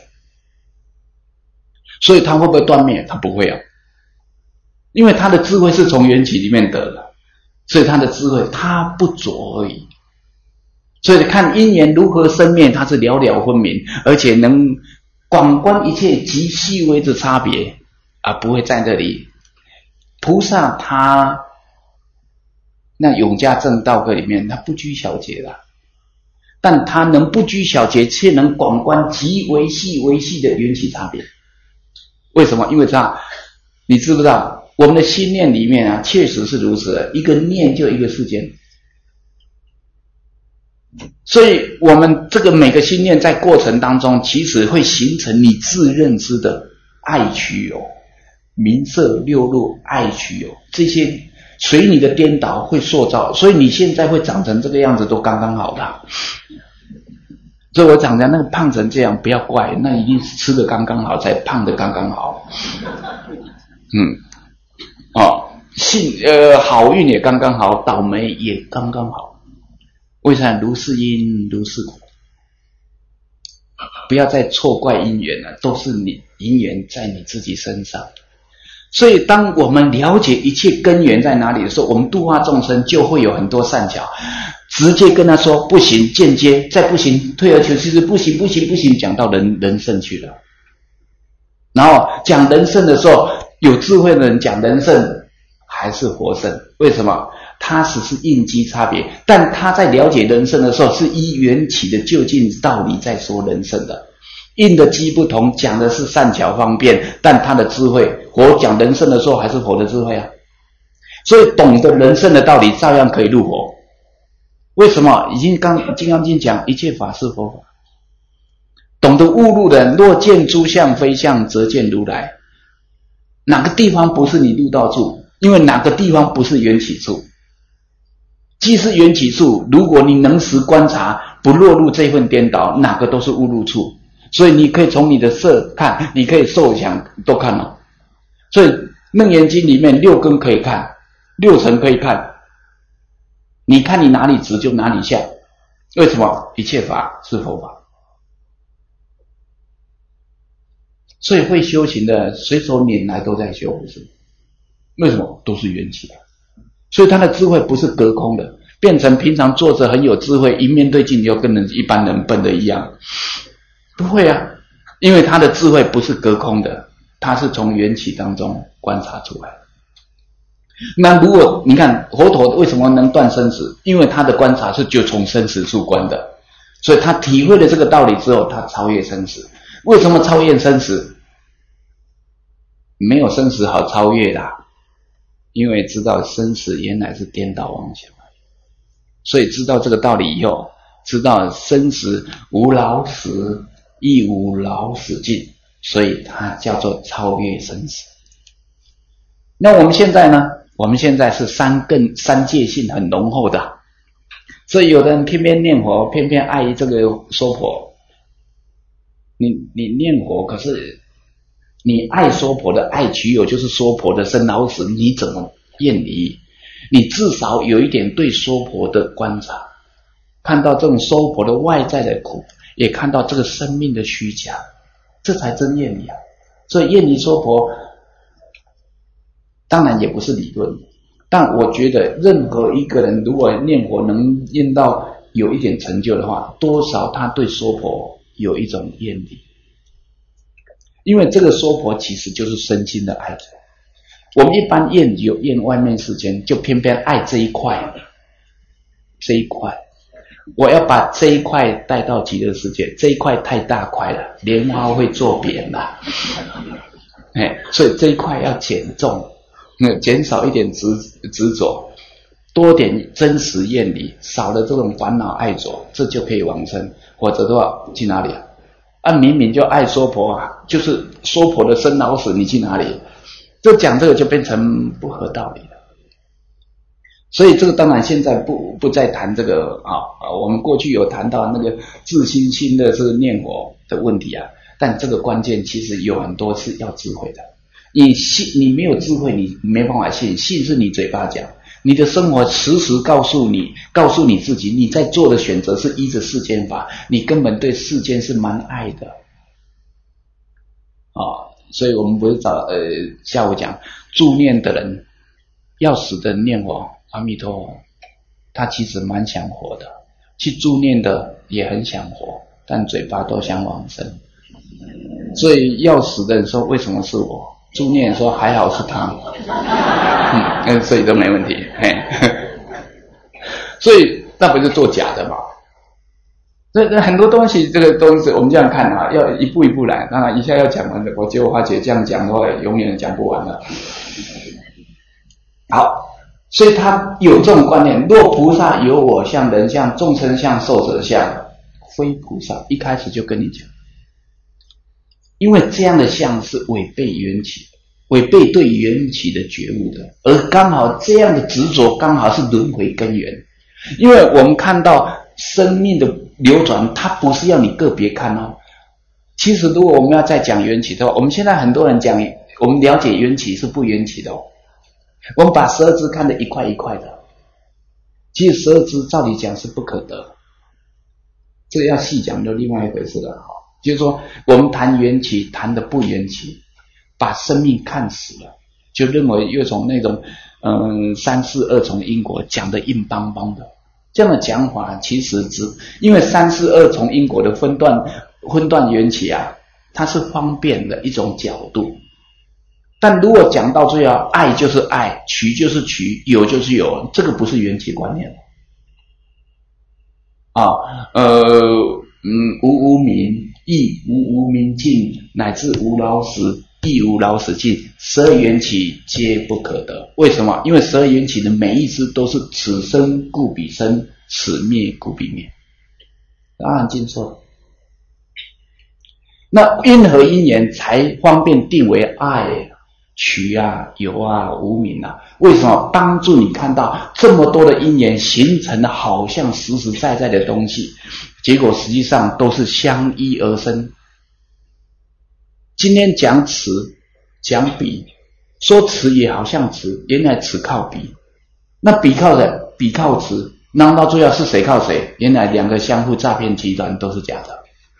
所以他会不会断灭？他不会啊，因为他的智慧是从缘起里面得的，所以他的智慧他不着而已。所以看因缘如何生灭，他是了了分明，而且能广观一切极细微的差别不会在这里。菩萨他那永嘉正道课里面，他不拘小节的，但他能不拘小节，却能广观极微细的缘起差别。为什么？因为你知不知道我们的心念里面确实是如此的，一个念就一个世间。所以我们这个每个心念在过程当中，其实会形成你自认知的爱取有、名色六路爱取有，这些随你的颠倒会塑造，所以你现在会长成这个样子都刚刚好的。所以我讲的那个胖成这样不要怪，那一定是吃的刚刚好才胖的刚刚好。好运也刚刚好，倒霉也刚刚好。为啥？如是因如是果。不要再错怪因缘了，都是你因缘在你自己身上。所以当我们了解一切根源在哪里的时候，我们度化众生就会有很多善巧，直接跟他说不行，间接再不行，退而求其次，不行，讲到人圣去了。然后讲人圣的时候，有智慧的人讲人圣还是活圣，为什么？他只是应机差别，但他在了解人圣的时候，是依缘起的究竟道理在说人圣的。应的机不同，讲的是善巧方便，但他的智慧，佛讲人圣的时候还是佛的智慧啊。所以懂得人圣的道理，照样可以入佛。为什么？已经金刚经讲一切法是佛法。懂得悟入的人，若见诸相非相，则见如来。哪个地方不是你入道处？因为哪个地方不是缘起处？既是缘起处，如果你能时观察，不落入这份颠倒，哪个都是悟入处。所以你可以从你的色看，你可以受想都看了。所以楞严经里面6根可以看，6尘可以看，你看你哪里直就哪里下。为什么？一切法是佛法。所以会修行的随手拈来都在修，不是？为什么？都是缘起的。所以他的智慧不是隔空的，变成平常坐着很有智慧，一面对镜就跟一般人笨的一样。不会啊，因为他的智慧不是隔空的，他是从缘起当中观察出来的。那如果你看佛陀为什么能断生死？因为他的观察是就从生死处观的，所以他体会了这个道理之后，他超越生死。为什么超越生死？没有生死好超越啦，因为知道生死原来是颠倒妄想，所以知道这个道理以后，知道生死无老死，亦无老死尽，所以它叫做超越生死。那我们现在呢？我们现在是三界性很浓厚的，所以有的人偏偏念佛，偏偏爱这个娑婆。你念佛，可是你爱娑婆的爱取有，就是娑婆的生老死，你怎么厌离？你至少有一点对娑婆的观察，看到这种娑婆的外在的苦，也看到这个生命的虚假，这才真厌离啊！所以厌离娑婆当然也不是理论， 但我觉得任何一个人如果念佛能念到有一点成就的话，多少他对娑婆有一种厌离，因为这个娑婆其实就是身心的爱。我们一般厌有厌外面世间，就偏偏爱这一块，我要把这一块带到极乐世界，这一块太大块了，莲花会做扁了，所以这一块要减重，减少一点执着，多点真实厌离，少了这种烦恼爱着，这就可以往生。否则的话去哪里啊？明明就爱娑婆啊，就是娑婆的生老死，你去哪里？就讲这个就变成不合道理了。所以这个当然现在不再谈这个我们过去有谈到那个自心心的这个念佛的问题啊，但这个关键其实有很多是要智慧的。你没有智慧，你没办法信是你嘴巴讲，你的生活时时告诉你自己，你在做的选择是依着世间法，你根本对世间是蛮爱的所以我们不是下午讲助念的人要死的念佛阿弥陀佛，他其实蛮想活的，去助念的也很想活，但嘴巴都想往生。所以要死的人说为什么是我，助念说还好是他所以都没问题所以那不是做假的嘛。这很多东西，这个东西我们这样看要一步一步来。当然一下要讲完的，我发觉这样讲的话永远讲不完了。好，所以他有这种观念，若菩萨有我相、人相、众生相、寿者相，非菩萨，一开始就跟你讲，因为这样的相是违背缘起，违背对缘起的觉悟的，而刚好这样的执着刚好是轮回根源。因为我们看到生命的流转，它不是要你个别看其实如果我们要再讲缘起的话，我们现在很多人讲我们了解缘起是不缘起的我们把12支看得一块一块的，其实12支照理讲是不可得，这个要细讲就另外一回事了就是说我们谈缘起谈的不缘起，把生命看死了，就认为有种那种三世二重因果讲得硬邦邦的，这样的讲法其实因为三世二重因果的分段缘起它是方便的一种角度，但如果讲到最后爱就是爱，取就是取，有就是有，这个不是缘起观念无无明亦无无明尽，乃至无老死亦无老死尽，12缘起皆不可得。为什么？因为12缘起的每一支都是此生故彼生，此灭故彼灭。当然尽说，那因何因缘才方便定为爱、取有无明为什么？帮助你看到这么多的因缘形成的好像实实在在的东西，结果实际上都是相依而生。今天讲此讲彼，说此也好像此，原来此靠彼，那彼靠人，彼靠此，那到最后是谁靠谁？原来两个相互诈骗集团都是假的。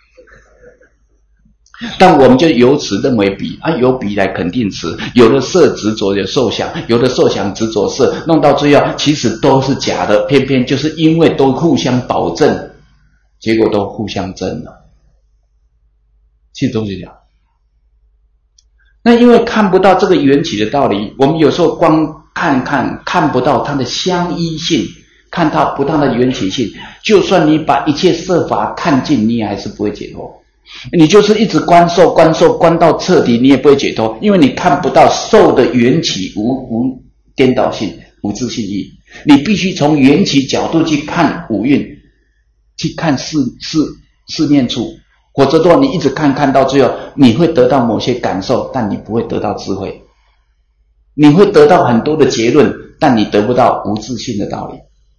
但我们就由此认为彼由彼来肯定此，有的色执着有受想，有的受想执着色，弄到最后其实都是假的，偏偏就是因为都互相保证，结果都互相争了，其实都是这样。那因为看不到这个缘起的道理，我们有时候光看不到它的相依性，看到不到它的缘起性，就算你把一切色法看尽，你也还是不会解脱。你就是一直观受观到彻底，你也不会解脱，因为你看不到受的缘起无颠倒性，无自性义。你必须从缘起角度去看五蕴，去看四念处，否则的话你一直看到最后，你会得到某些感受，但你不会得到智慧。你会得到很多的结论，但你得不到无自性的道理。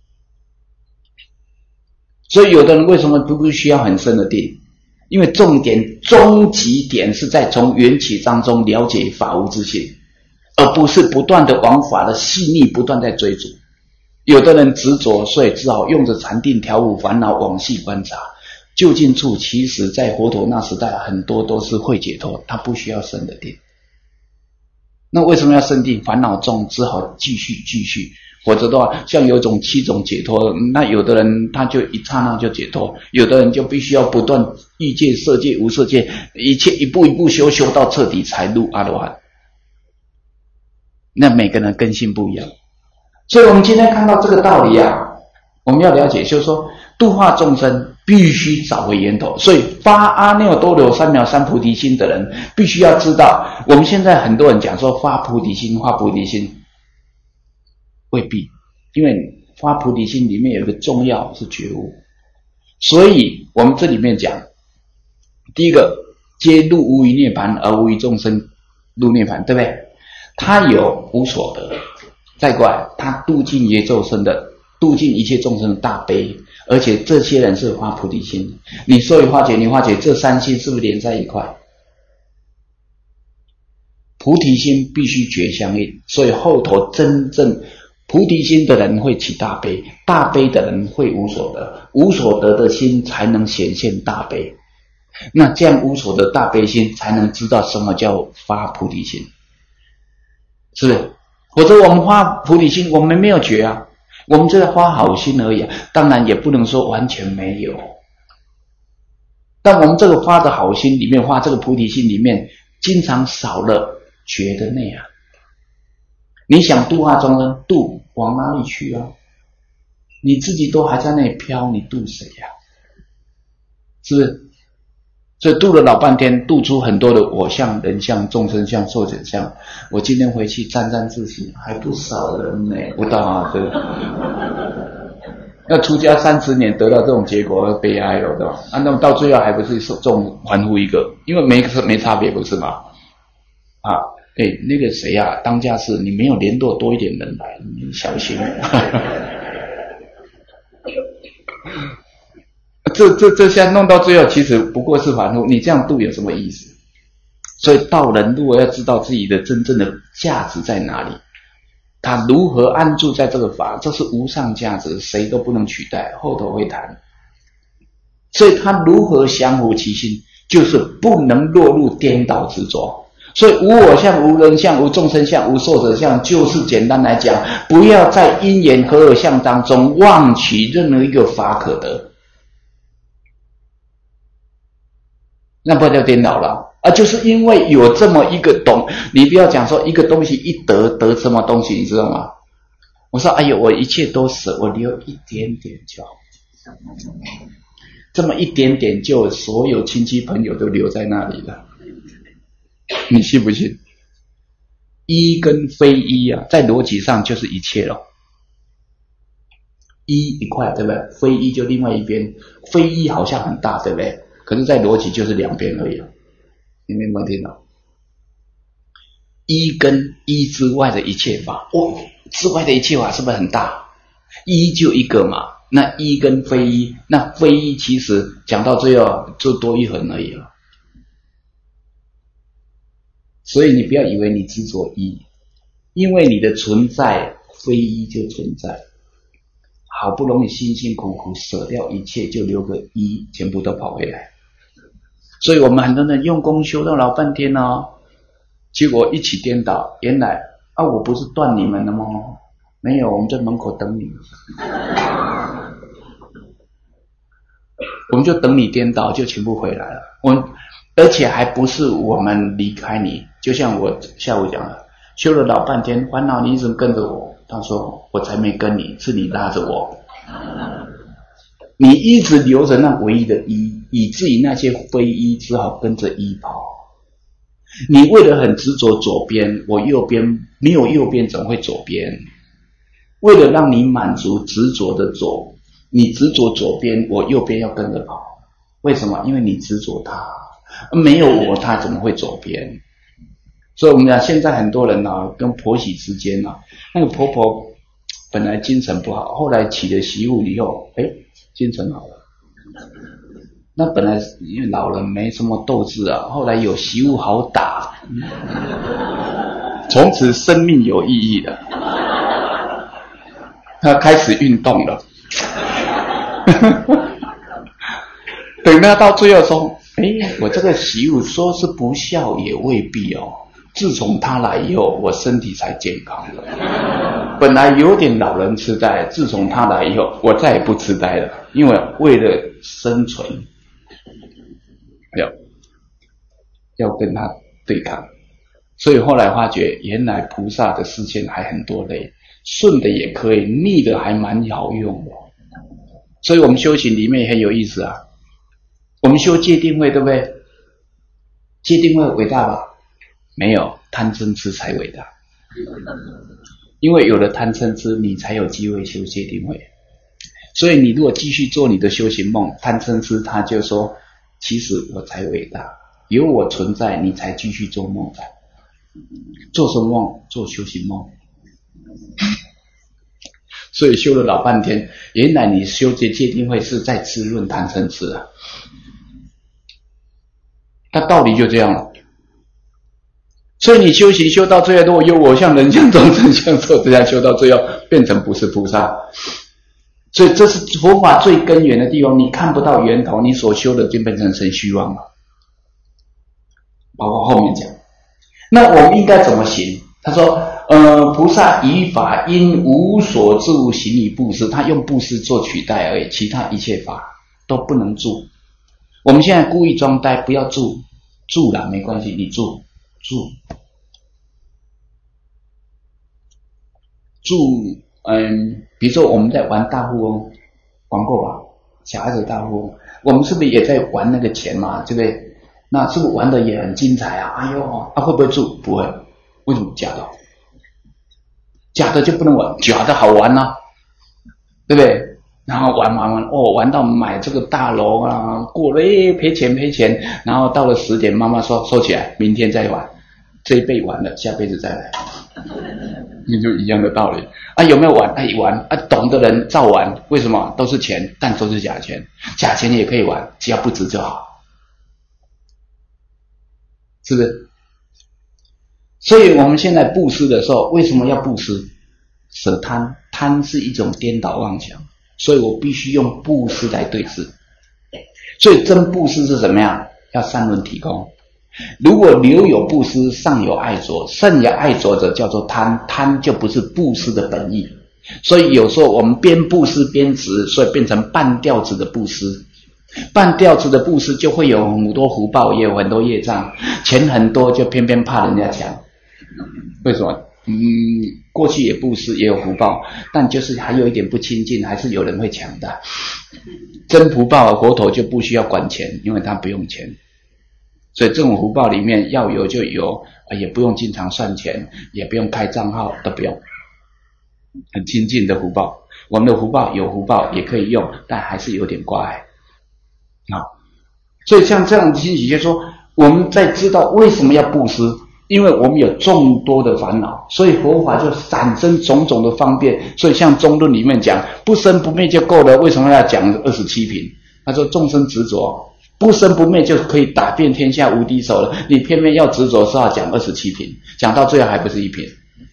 所以有的人为什么不需要很深的定？因为终极点是在从缘起当中了解法无自性，而不是不断的往法的细腻不断在追逐。有的人执着，所以只好用着禅定调伏烦恼，往细观察究竟处。其实在佛陀那时代很多都是会解脱，他不需要深的定。 那为什么要生定？烦恼重，只好继续，否则的话，像有7种解脱，那有的人他就一刹那就解脱，有的人就必须要不断欲界、色界、无色界，一切一步一步修到彻底才入阿罗汉。那每个人根性不一样，所以我们今天看到这个道理啊，我们要了解，就是说度化众生必须找回源头。所以发阿耨多罗三藐三菩提心的人，必须要知道，我们现在很多人讲说发菩提心，未必，因为发菩提心里面有一个重要是觉悟。所以我们这里面讲，第一个，皆入无余涅槃，而无余众生入涅槃，对不对？他有无所得，再过来，他度尽一切众生的大悲，而且这些人是发菩提心。你所以化解，这3心是不是连在一块？菩提心必须觉相应，所以后头真正菩提心的人会起大悲，大悲的人会无所得，无所得的心才能显现大悲。那这样无所得大悲心才能知道什么叫发菩提心，是不是？否则我们发菩提心，我们没有觉啊，我们只在发好心而已啊。当然也不能说完全没有，但我们这个发的好心里面，发这个菩提心里面，经常少了觉的内涵。你想度化众生，度往哪里去啊？你自己都还在那里飘，你度谁啊？是不是？所以度了老半天，度出很多的我相、人相、众生相、寿者相。我今天回去沾自喜，还不少人呢，不到啊，对。要出家30年得到这种结果，悲哀了，对吧？啊，那么到最后还不是众还复一个，因为没差别，不是吗？啊，那个谁啊，当家是你没有联络多一点人来，你小心。这下弄到最后，其实不过是反复，你这样度有什么意思？所以道人如果要知道自己的真正的价值在哪里，他如何安住在这个法，这是无上价值，谁都不能取代，后头会谈。所以他如何降伏其心，就是不能落入颠倒执着。所以无我相、无人相、无众生相、无寿者相，就是简单来讲，不要在因缘和合相当中妄取任何一个法可得，那不叫颠倒了啊！就是因为有这么一个你不要讲说一个东西一得什么东西，你知道吗？我说哎呦，我一切都舍，我留一点点就好，这么一点点就所有亲戚朋友都留在那里了。你信不信？一跟非一啊，在逻辑上就是一切了。一块，对不对？非一就另外一边，非一好像很大，对不对？可是在逻辑就是两边而已。你们有没有听到？一跟一之外的一切法，之外的一切法是不是很大？一就一个嘛，那一跟非一，那非一其实讲到最后就多一横而已了。所以你不要以为你执着一，因为你的存在非一就存在，好不容易辛辛苦苦舍掉一切，就留个一，全部都跑回来。所以我们很多人用功修到老半天哦，结果一起颠倒，原来我不是断你们了吗？没有，我们在门口等你，我们就等你颠倒，就全部回来了。而且还不是我们离开你，就像我下午讲的，修了老半天，烦恼你一直跟着我，他说我才没跟你，是你拉着我，你一直留着那唯一的一，以至于那些非一只好跟着一跑。你为了很执着左边，我右边没有右边怎么会左边？为了让你满足执着的左，你执着左边，我右边要跟着跑。为什么？因为你执着他，没有我他怎么会左边？所以我们讲现在很多人啊，跟婆媳之间啊，那个婆婆本来精神不好，后来娶了媳妇以后，精神好了。那本来因为老人没什么斗志啊，后来有媳妇好打，从此生命有意义了。他开始运动了。等他到最后说，我这个媳妇说是不孝也未必哦， 自从他来以后，我身体才健康。本来有点老人痴呆，自从他来以后，我再也不痴呆了，因为为了生存，要跟他对抗。所以后来发觉，原来菩萨的视线还很多类，顺的也可以，逆的还蛮好用的。所以我们修行里面也很有意思啊。我们修戒定慧，对不对？戒定慧伟大吧？没有，贪嗔痴才伟大。因为有了贪嗔痴，你才有机会修戒定慧。所以你如果继续做你的修行梦，贪嗔痴他就说，其实我才伟大，有我存在，你才继续做梦的。做什么梦？做修行梦。所以修了老半天，原来你修戒定慧是在滋润贪嗔痴啊。它道理就这样了。所以你修行修到最后，如果有我相、人相、众生相、寿这样修到最后，变成不是菩萨。所以这是佛法最根源的地方，你看不到源头，你所修的就变成成虚妄了。包括后面讲，那我们应该怎么行？他说，菩萨以法因无所住行以布施，他用布施做取代而已，其他一切法都不能住。我们现在故意装呆，不要住，住了没关系，你住。比如说我们在玩大富翁，玩过吧？小孩子大富翁，我们是不是也在玩那个钱嘛？对不对？那是不是玩的也很精彩啊？哎呦，会不会住？不会，为什么？假的，假的就不能玩，假的好玩啊，对不对？然后玩玩到买这个大楼啊，过了赔钱，然后到了10点，妈妈说收起来，明天再玩，这一辈玩了，下辈子再来，那就一样的道理啊。有没有玩？玩啊，懂的人照玩，为什么？都是钱，但都是假钱，假钱也可以玩，只要不值就好，是不是？所以我们现在布施的时候，为什么要布施？舍贪，贪是一种颠倒妄想，所以我必须用布施来对治。所以真布施是怎么样？要三轮体空。如果留有布施，上有爱着，甚有爱着者叫做贪，贪就不是布施的本意。所以有时候我们边布施边执，所以变成半吊子的布施。半吊子的布施就会有很多福报，也有很多业障，钱很多就偏偏怕人家抢。为什么？过去也布施也有福报，但就是还有一点不亲近，还是有人会抢的。真福报佛陀就不需要管钱，因为他不用钱。所以这种福报里面要有就有，也不用经常算钱，也不用开账号，都不用，很亲近的福报。我们的福报有福报也可以用，但还是有点挂碍啊。所以像这样的信息就说，我们在知道为什么要布施，因为我们有众多的烦恼，所以佛法就产生种种的方便。所以像中论里面讲，不生不灭就够了，为什么要讲27品？他说众生执着，不生不灭就可以打遍天下无敌手了，你偏偏要执着是要讲27品，讲到最后还不是一品，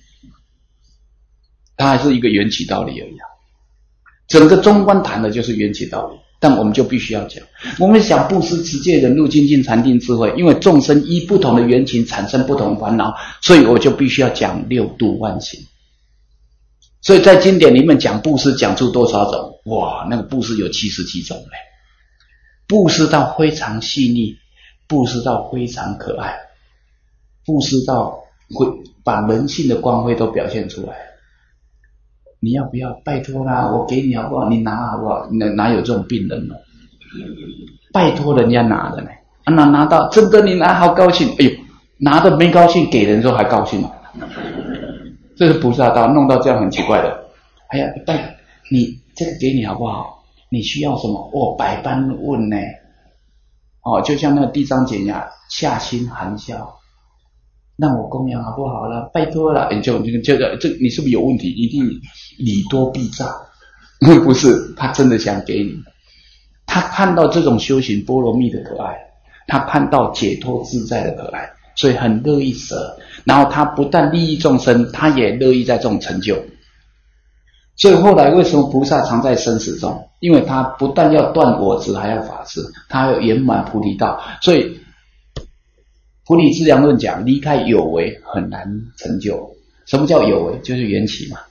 它还是一个缘起道理而已啊。整个中观谈的就是缘起道理，但我们就必须要讲，我们想布施持戒忍辱精进禅定智慧，因为众生依不同的缘情产生不同的烦恼，所以我就必须要讲六度万行。所以在经典里面讲布施讲出多少种？哇，那个布施有77种嘞，布施到非常细腻，布施到非常可爱，布施到会把人性的光辉都表现出来。你要不要？拜托啦，我给你好不好？你拿好不好？哪有这种病人呢？拜托人家拿的呢，拿到真的你拿好高兴，哎呦，拿的没高兴，给人之后还高兴，这是菩萨道，弄到这样很奇怪的。哎呀，你这个给你好不好？你需要什么？百般问呢。就像那个地藏姐呀，下心含笑，让我供养好不好啦？拜托啦！这你是不是有问题？一定礼多必诈。不是，他真的想给你。他看到这种修行波罗蜜的可爱，他看到解脱自在的可爱，所以很乐意舍。然后他不但利益众生，他也乐意在这种成就。所以后来为什么菩萨常在生死中？因为他不但要断我执，还要法执，他要圆满菩提道。所以菩提资粮论讲，离开有为很难成就。什么叫有为？就是缘起嘛。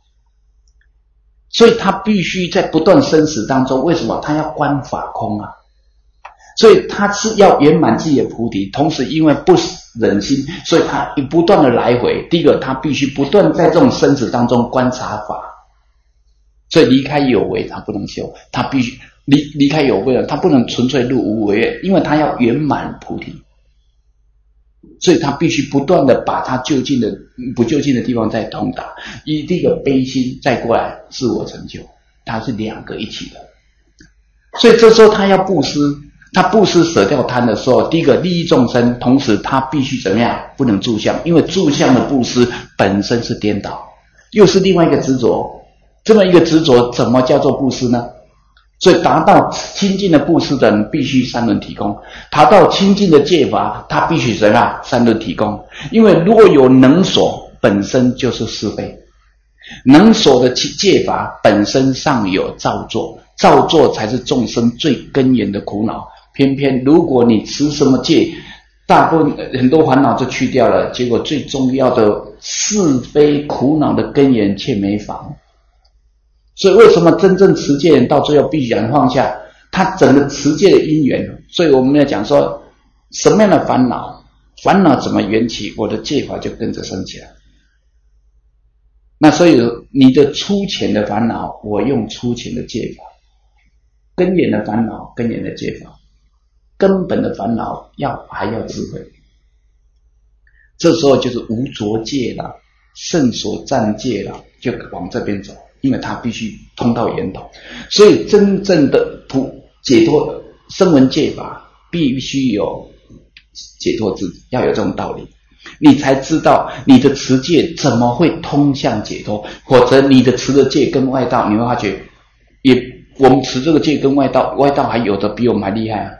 所以他必须在不断生死当中，为什么他要观法空啊？所以他是要圆满自己的菩提，同时因为不忍心，所以他不断的来回。第一个，他必须不断在这种生死当中观察法。所以离开有为他不能修，他必须离开有为了，他不能纯粹入无为，因为他要圆满菩提。所以他必须不断的把他不就近的地方再通达，以第一个悲心再过来自我成就，它是两个一起的。所以这时候他要布施，他布施舍掉贪的时候，第一个利益众生，同时他必须怎么样？不能住相，因为住相的布施本身是颠倒，又是另外一个执着。这么一个执着，怎么叫做布施呢？所以达到清净的布施的人必须三轮提供，达到清净的戒法，他必须怎么样？三轮提供。因为如果有能所，本身就是是非，能所的戒法本身上有造作，造作才是众生最根源的苦恼。偏偏如果你持什么戒，大部分很多烦恼就去掉了，结果最重要的是非苦恼的根源却没防。所以为什么真正持戒人到最后必然放下他整个持戒的因缘？所以我们要讲说什么样的烦恼，烦恼怎么缘起，我的戒法就跟着升起来。那所以你的粗浅的烦恼，我用粗浅的戒法；根源的烦恼，根源的戒法；根本的烦恼还要智慧。这时候就是无着戒了，圣所占戒了，就往这边走。因为他必须通到源头，所以真正的解脱声闻戒法必须有解脱自己，要有这种道理，你才知道你的持戒怎么会通向解脱。否则你的持的戒跟外道，你会发觉我们持这个戒跟外道还有的比我们还厉害啊，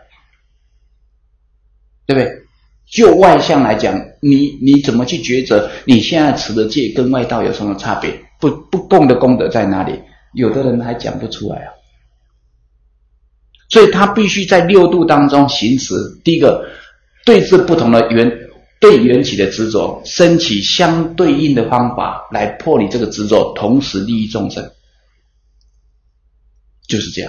对不对？就外相来讲，你怎么去抉择你现在持的戒跟外道有什么差别？不共的功德在哪里？有的人还讲不出来啊。所以他必须在六度当中行持。第一个，对治不同的对缘起的执着，升起相对应的方法来破你这个执着，同时利益众生，就是这样。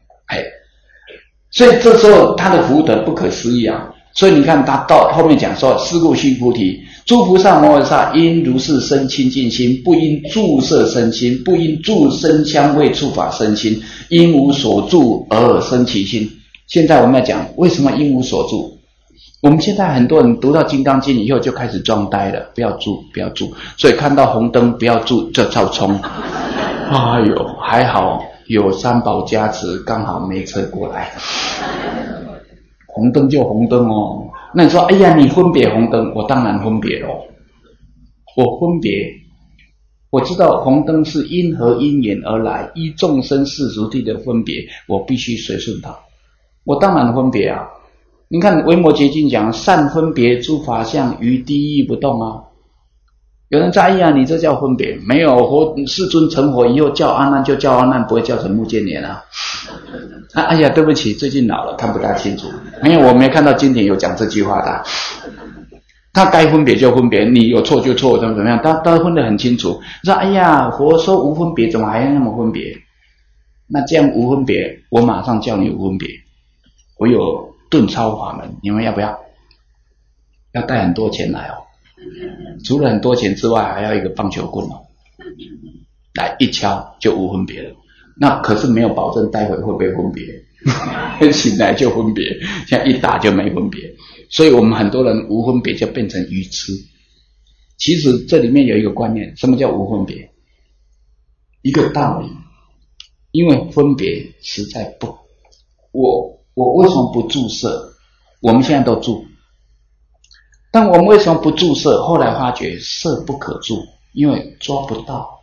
所以这时候他的福德不可思议啊。所以你看他到后面讲说，是故须菩提，诸菩萨摩诃萨因如是生清净心，不因住色生心，不因住声香味触法生心，因无所住而生其心。现在我们要讲为什么因无所住。我们现在很多人读到金刚经以后就开始装呆了，不要住，所以看到红灯不要住就照冲。哎呦，还好有三宝加持，刚好没车过来。红灯就红灯哦，那你说哎呀你分别红灯，我当然分别咯，我分别，我知道红灯是因何因缘而来，依众生世俗谛的分别，我必须随顺它，我当然分别啊。你看维摩诘经讲善分别诸法相，于地狱不动啊。有人在意啊，你这叫分别？没有，世尊成佛以后叫阿难就叫阿难，不会叫成目犍连啊。哎呀，对不起，最近老了看不大清楚，因为我没看到经典有讲这句话的。他该分别就分别，你有错就错，怎么样？他分得很清楚。说哎呀，佛说无分别，怎么还要那么分别？那这样无分别，我马上叫你无分别。我有顿超法门，你们要不要？要带很多钱来哦。除了很多钱之外，还要一个棒球棍哦，来一敲就无分别了。那可是没有保证待会会不会分别，醒来就分别，现在一打就没分别。所以我们很多人无分别就变成愚痴。其实这里面有一个观念，什么叫无分别？一个道理，因为分别实在不，我为什么不注色？我们现在都注。但我们为什么不注色？后来发觉色不可注，因为抓不到。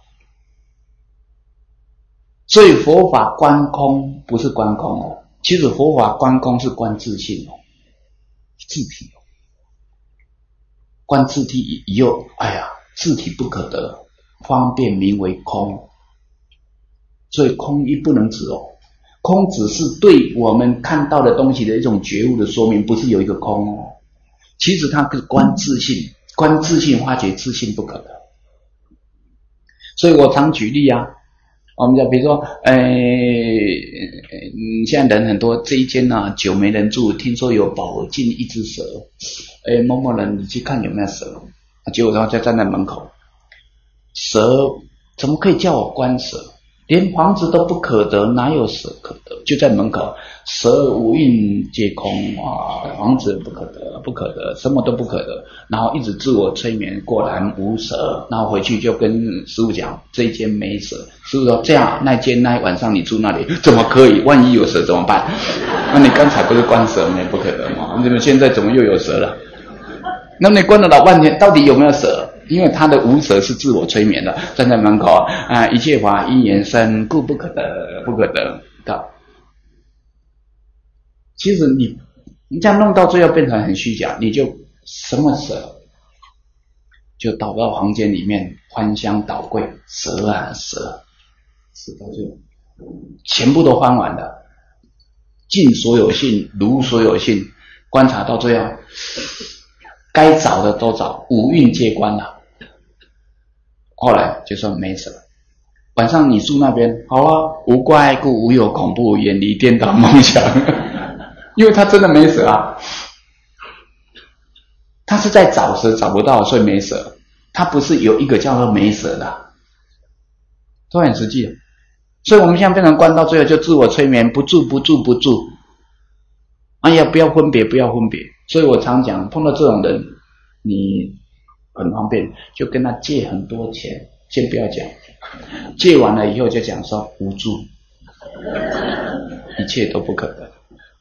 所以佛法观空不是观空哦，其实佛法观空是观自性哦，自体哦。观自体以后，哎呀，自体不可得，方便名为空。所以空一不能指哦，空只是对我们看到的东西的一种觉悟的说明，不是有一个空哦。 其实它是观自性，观自性发觉自性不可得。所以我常举例啊，我们讲比如说现在人很多，这一间啊久没人住，听说有宝进一只蛇，某某人你去看有没有蛇，结果然后就站在门口，蛇怎么可以叫我观蛇？连房子都不可得，哪有蛇可得？就在门口，蛇无印皆空啊，房子不可得，不可得，什么都不可得。然后一直自我催眠，果然无蛇。然后回去就跟师父讲，这一间没蛇。师父说这样，那间那晚上你住那里，怎么可以？万一有蛇怎么办？那你刚才不是观蛇吗？不可得吗？你们现在怎么又有蛇了？那你关了老半天，到底有没有蛇？因为他的无蛇是自我催眠的，站在门口啊，一切法因缘生，故不可得，不可得。其实你这样弄到最后变成很虚假，你就什么蛇，就倒到房间里面翻箱倒柜，蛇啊蛇，蛇到最后全部都翻完了，尽所有性，如所有性，观察到最后，该找的都找，五蕴皆观了。后来就说没什么，晚上你住那边好啊，无挂碍故，无有恐怖，远离颠倒梦想。因为他真的没蛇啊，他是在找蛇找不到，所以没蛇。他不是有一个叫做没蛇的，都很实际的。所以我们现在变成观到最后就自我催眠，不住不住不住。哎呀，不要分别，不要分别。所以我常讲，碰到这种人，你很方便，就跟他借很多钱，先不要讲，借完了以后就讲说无助，一切都不可得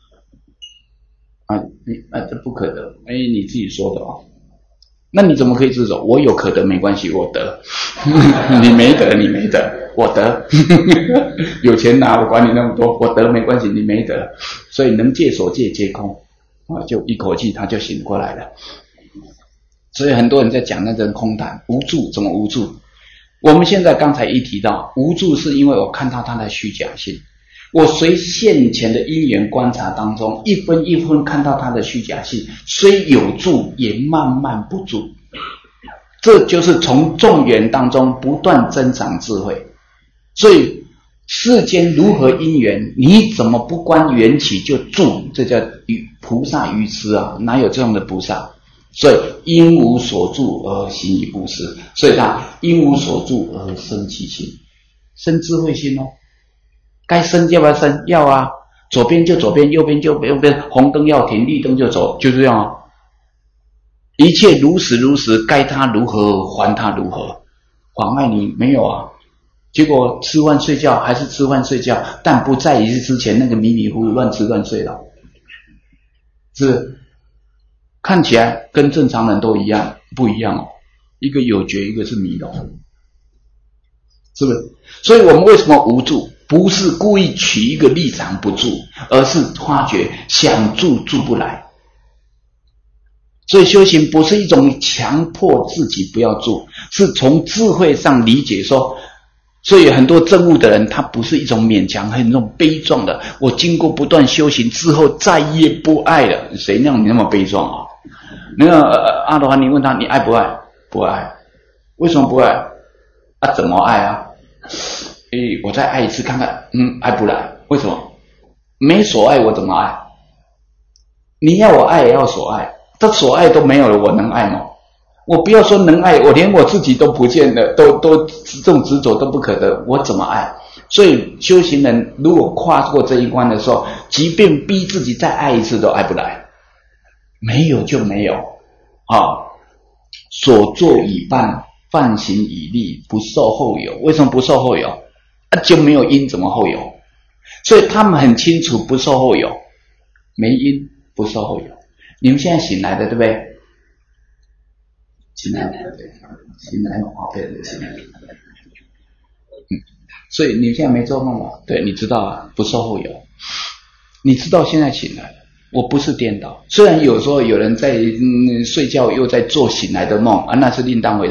啊！这不可得，你自己说的哦。那你怎么可以自走？我有可得没关系，我得，你没得，你没得，我得，有钱拿，我管你那么多，我得没关系，你没得，所以能借所借皆空啊，就一口气他就醒过来了。所以很多人在讲那种空谈无助，怎么无助？我们现在刚才一提到无助，是因为我看到它的虚假性，我随现前的因缘观察当中，一分一分看到它的虚假性，虽有助也慢慢不助。这就是从众缘当中不断增长智慧。所以世间如何因缘，你怎么不观缘起就助？这叫菩萨愚痴啊，哪有这样的菩萨？所以因无所住而行以布施，所以他因无所住而生其心，生智慧心哦。该生要不要生？要啊，左边就左边，右边就右边，红灯要停，绿灯就走，就这样啊。一切如实如实，该他如何还他如何，妨碍你没有啊？结果吃饭睡觉还是吃饭睡觉，但不在于之前那个迷迷糊糊乱吃乱睡了，是看起来跟正常人都一样，不一样哦。一个有觉，一个是迷了，是不是？所以我们为什么无助？不是故意取一个立场不住，而是发觉想住住不来。所以修行不是一种强迫自己不要住，是从智慧上理解说，所以很多证悟的人，他不是一种勉强，很那种悲壮的。我经过不断修行之后，再也不爱了。谁让你那么悲壮啊？那个阿罗汉，你问他，你爱不爱？不爱。为什么不爱？啊，怎么爱啊？我再爱一次看看，爱不来。为什么？没所爱，我怎么爱？你要我爱也要所爱，这所爱都没有了，我能爱吗？我不要说能爱，我连我自己都不见了，都这种执着都不可得，我怎么爱？所以修行人如果跨过这一关的时候，即便逼自己再爱一次都爱不来，没有就没有啊。所作已办，犯行已立，不受后有。为什么不受后有？就没有因，怎么后有？所以他们很清楚，不受后有，没因不受后有。你们现在醒来的，对不对？醒来了，醒来了，对，醒来了。所以你现在没做梦了，对，你知道啊，不受后有。你知道现在醒来了，我不是颠倒。虽然有时候有人在睡觉又在做醒来的梦啊，那是另当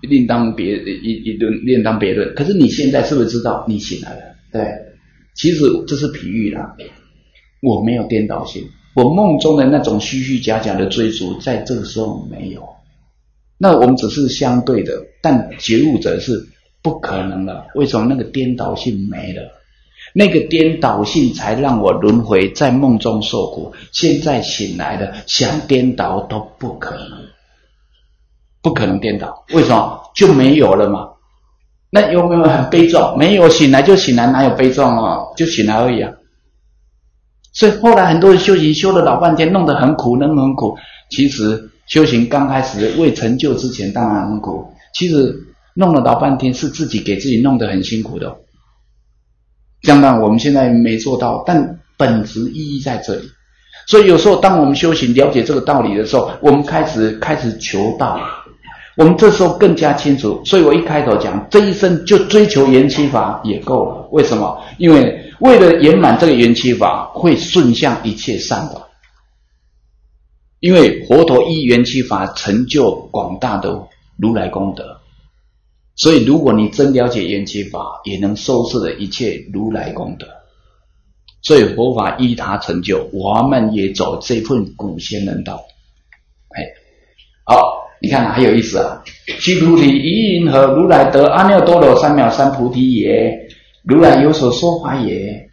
别论。可是你现在是不是知道你醒来了？对，其实这是比喻啦，我没有颠倒性， 我梦中的那种虚虚假假的追逐，在这个时候没有。那我们只是相对的，但觉悟者是不可能的。为什么？那个颠倒性没了，那个颠倒性才让我轮回在梦中受苦。现在醒来了，想颠倒都不可能，不可能颠倒。为什么？就没有了嘛。那有没有很悲壮？没有，醒来就醒来，哪有悲壮啊？就醒来而已啊。所以后来很多人修行修了老半天，弄得很苦，弄得很苦。其实修行刚开始未成就之前当然很苦，其实弄了老半天是自己给自己弄得很辛苦的。当然我们现在没做到，但本质意义在这里。所以有时候当我们修行了解这个道理的时候，我们开始求道，我们这时候更加清楚。所以我一开头讲，这一生就追求缘起法也够了。为什么？因为为了圆满这个缘起法，会顺向一切善法。因为佛陀依缘起法成就广大的如来功德，所以如果你真了解缘起法，也能收摄了一切如来功德。所以佛法依他成就，我们也走这份古仙人道。好，你看还有意思啊。须菩提，于云何如来得阿耨多罗三藐三菩提也？如来有所说法也。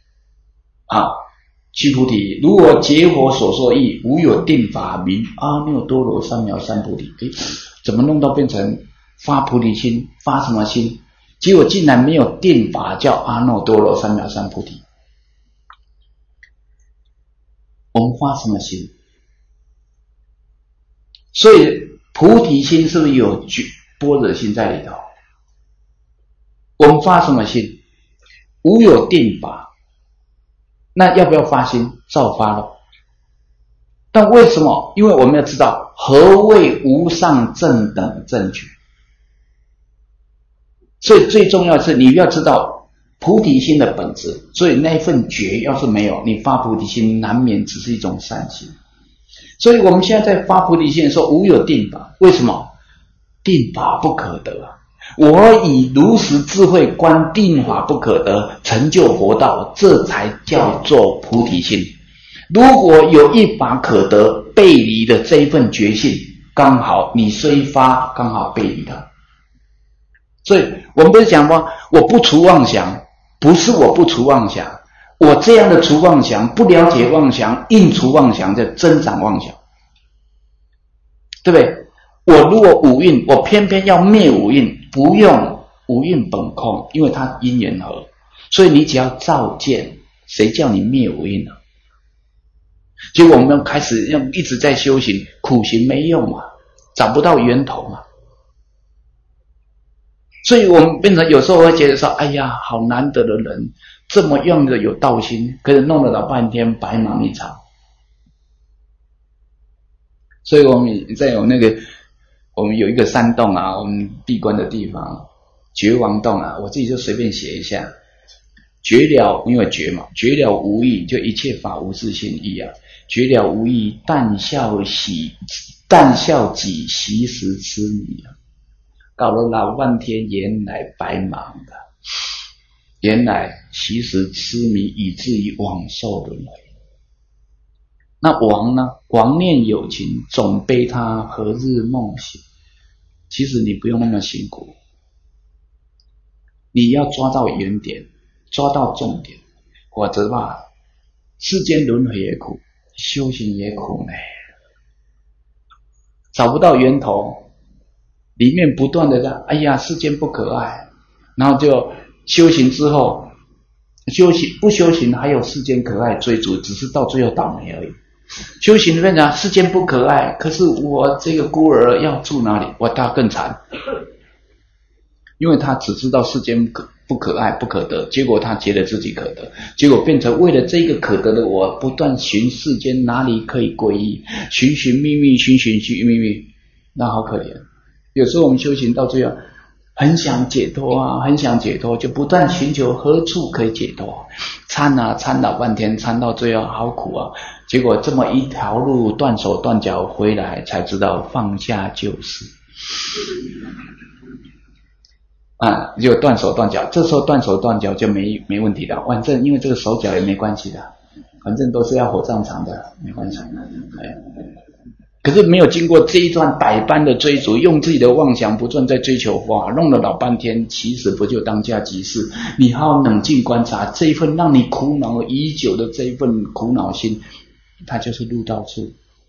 须菩提，如我解佛所说义，无有定法名阿耨多罗三藐三菩提。怎么弄到变成发菩提心？发什么心？结果竟然没有定法叫阿耨多罗三藐三菩提。我们发什么心？所以菩提心是不是有般若心在里头？我们发什么心？无有定法。那要不要发心？照发了。但为什么？因为我们要知道何谓无上正等正觉。所以最重要的是你要知道菩提心的本质。所以那份觉要是没有，你发菩提心难免只是一种善心。所以我们现在在发菩提心的时候，无有定法。为什么？定法不可得啊。我以如实智慧观定法不可得，成就佛道，这才叫做菩提心。如果有一法可得，背离的这一份觉性，刚好你虽发，刚好背离它。所以我们不是讲吗？我不除妄想，不是我不除妄想，我这样的除妄想，不了解妄想，硬除妄想，叫增长妄想，对不对？我如果五蕴，我偏偏要灭五蕴，不用五蕴本空，因为它因缘合，所以你只要照见，谁叫你灭五蕴呢？结果我们开始要一直在修行，苦行没用嘛，找不到源头嘛。所以我们变成有时候会觉得说，哎呀，好难得的人，这么样的有道心，可是弄了老半天白忙一场。所以我们在有那个，我们有一个山洞啊，我们闭关的地方，觉王洞啊，我自己就随便写一下，觉了，因为觉嘛，觉了无益，就一切法无自性义啊，觉了无益，但笑己习时痴迷啊，搞了老半天，原来白忙的，原来习时痴迷，以至于枉受轮回。那王呢？王念有情，总悲他何日梦醒。其实你不用那么辛苦，你要抓到原点，抓到重点，否则吧，世间轮回也苦，修行也苦呢。找不到源头，里面不断的在，哎呀，世间不可爱，然后就修行之后，不修行还有世间可爱追逐，只是到最后倒霉而已。修行里面讲世间不可爱，可是我这个孤儿要住哪里？哇，他更惨，因为他只知道世间不可爱不可得，结果他觉得自己可得，结果变成为了这个可得的我，不断寻世间哪里可以皈依，寻寻觅觅，那好可怜。有时候我们修行到最后很想解脱啊，很想解脱，就不断寻求何处可以解脱，参老半天，参到最后好苦啊。结果这么一条路断手断脚回来，才知道放下就是就断手断脚。这时候断手断脚就没问题的，反正因为这个手脚也没关系的反正都是要火葬场的，没关系。可是没有经过这一段百般的追逐，用自己的妄想不断在追求法，弄了老半天，其实不就当下即事？你好好冷静观察，这一份让你苦恼已久的这一份苦恼心，它就是入道处。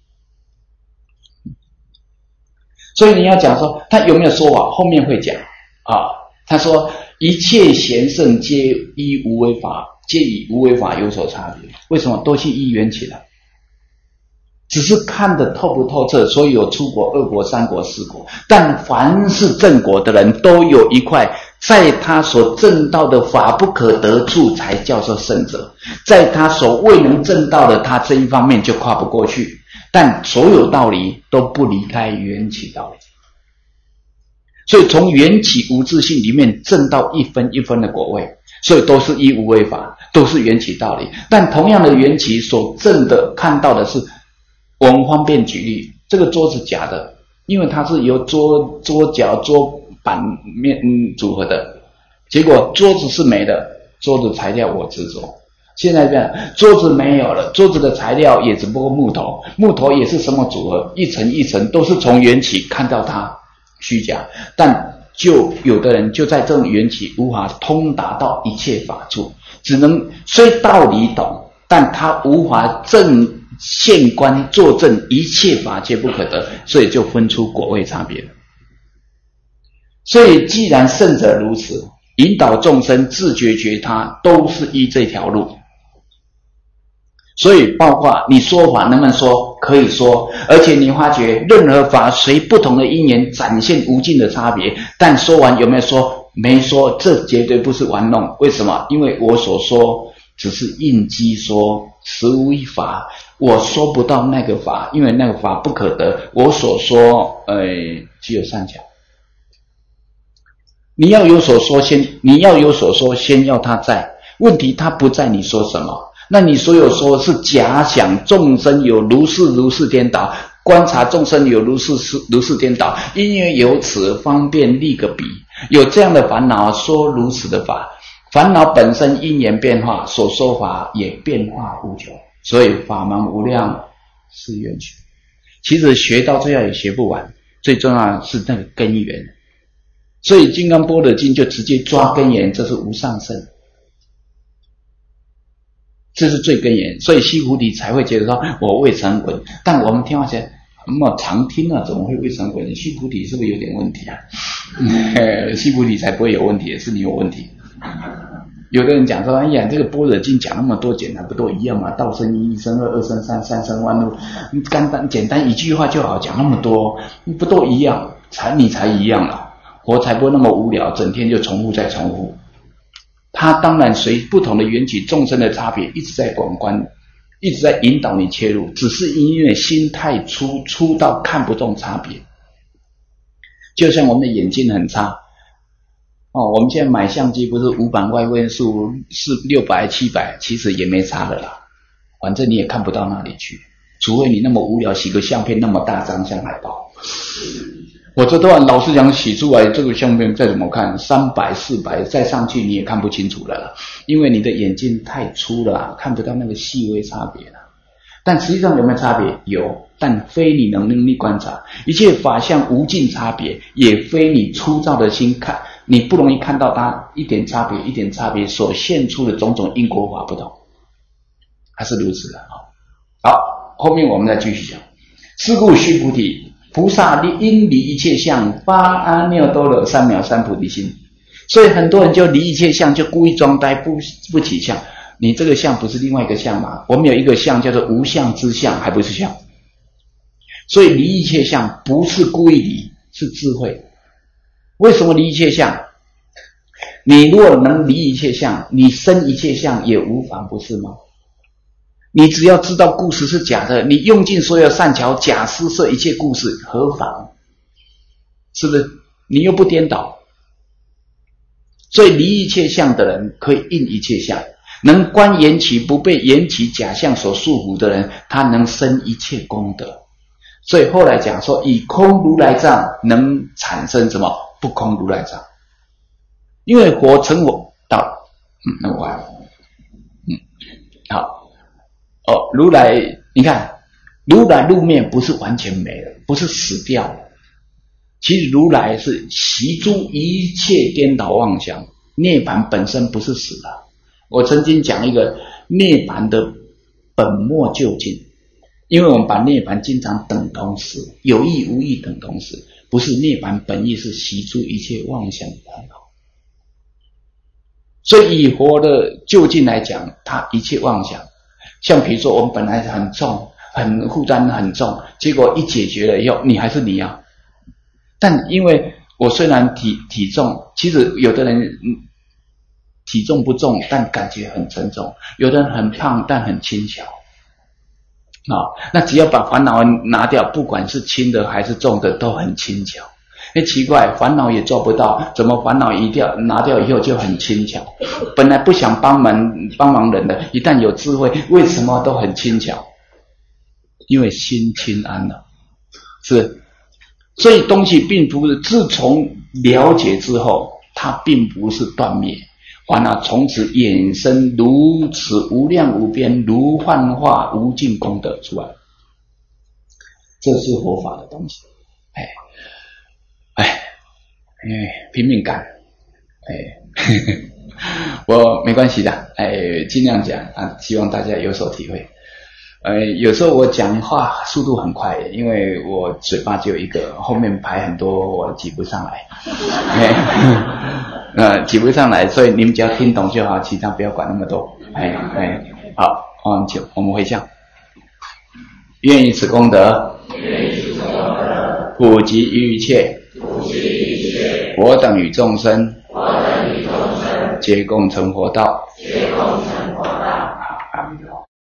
所以你要讲说他有没有说法，后面会讲啊。他说一切贤圣皆依无为法，皆以无为法有所差别。为什么？都是依缘起的，只是看得透不透彻，所以有出国、二国、三国、四国。但凡是正果的人都有一块，在他所证到的法不可得处才叫做圣者，在他所未能证到的，他这一方面就跨不过去。但所有道理都不离开缘起道理，所以从缘起无自性里面证到一分一分的果位，所以都是依无为法，都是缘起道理。但同样的缘起所证的看到的是，我们方便举例，这个桌子假的，因为它是由桌脚、桌板面组合的，结果桌子是没的，桌子材料我执着。现在这样，桌子没有了，桌子的材料也只不过木头，木头也是什么组合，一层一层都是从缘起看到它虚假，但就有的人就在这种缘起无法通达到一切法处，只能虽道理懂，但他无法正现观作证一切法皆不可得，所以就分出果位差别了。所以既然圣者如此，引导众生自觉觉他，都是依这条路。所以包括你说法能不能说，可以说，而且你发觉任何法随不同的因缘展现无尽的差别，但说完有没有说？没说，这绝对不是玩弄。为什么？因为我所说只是应机说，实无一法，我说不到那个法，因为那个法不可得。我所说只有三角。你要有所说先要他在，问题他不在，你说什么？那你所有说是假想众生有如是颠倒，观察众生有如是颠倒，因为有此方便立个比，有这样的烦恼说如此的法，烦恼本身因缘变化，所说法也变化无穷，所以法门无量是缘起。其实学到最后也学不完，最重要的是那个根源。所以金刚般若经就直接抓根源，这是无上圣，这是最根源。所以西菩提才会觉得说我未成滚，但我们听话起来那么常听啊，怎么会未成滚？西菩提是不是有点问题啊？西菩提才不会有问题，是你有问题。有的人讲说，哎呀，这个般若经讲那么多，简单不都一样吗？道生一，一生二，二生三，三生万物，简单一句话就好，讲那么多，不都一样？你才一样了。佛才不会那么无聊，整天就重复再重复。他当然随不同的缘起众生的差别，一直在广观，一直在引导你切入，只是因为心太粗到看不懂差别。就像我们的眼睛很差我们现在买相机不是500外位数是600、700，其实也没差的啦，反正你也看不到那里去，除非你那么无聊，洗个相片那么大张像海报。我这段老实讲，洗出来这个相片再怎么看300、400再上去你也看不清楚了啦，因为你的眼睛太粗了，看不到那个细微差别了。但实际上有没有差别？有，但非你能力观察。一切法相无尽差别，也非你粗糙的心看，你不容易看到它一点差别一点差别所现出的种种因果法不同，还是如此的。好，后面我们再继续讲。是故须菩提，菩萨应离一切相，发阿耨多罗三藐三菩提心。所以很多人就离一切相，就故意装呆，不起相。你这个相不是另外一个相吗？我们有一个相叫做无相之相，还不是相。所以离一切相不是故意离，是智慧。为什么离一切相？你如果能离一切相，你生一切相也无妨，不是吗？你只要知道故事是假的，你用尽所有善巧假施设一切故事，何妨？是不是？你又不颠倒。所以离一切相的人可以应一切相，能观缘起不被缘起假象所束缚的人，他能生一切功德。所以后来讲说，以空如来藏能产生什么？不空如来藏。因为佛成我道，那么完。好。 如来，你看，如来入灭不是完全没了，不是死掉了。其实如来是习诸一切颠倒妄想，涅槃本身不是死了。我曾经讲一个涅槃的本末究竟，因为我们把涅槃经常等同死，有意无意等同死，不是涅槃本意是习诸一切妄想的烦恼。所以以佛的究竟来讲，它一切妄想，像比如说我们本来很重，负担很重，结果一解决了以后，你还是你啊。但因为我虽然体重，其实有的人体重不重，但感觉很沉重；有的人很胖，但很轻巧。那只要把烦恼拿掉，不管是轻的还是重的，都很轻巧。奇怪，烦恼也做不到，怎么烦恼拿掉以后就很轻巧？本来不想帮忙人的，一旦有智慧，为什么都很轻巧？因为心轻安了，是。所以东西并不是自从了解之后，它并不是断灭，反而从此衍生如此无量无边、如幻化无尽功德出来。这是佛法的东西。拼命干。我没关系的，尽量讲啊，希望大家有所体会。有时候我讲话速度很快，因为我嘴巴只有一个，后面排很多我挤不上来。挤不上来，所以你们只要听懂就好，其他不要管那么多。好，我们回向。愿以此功德，普及于一切，我等与众生，皆共成佛道。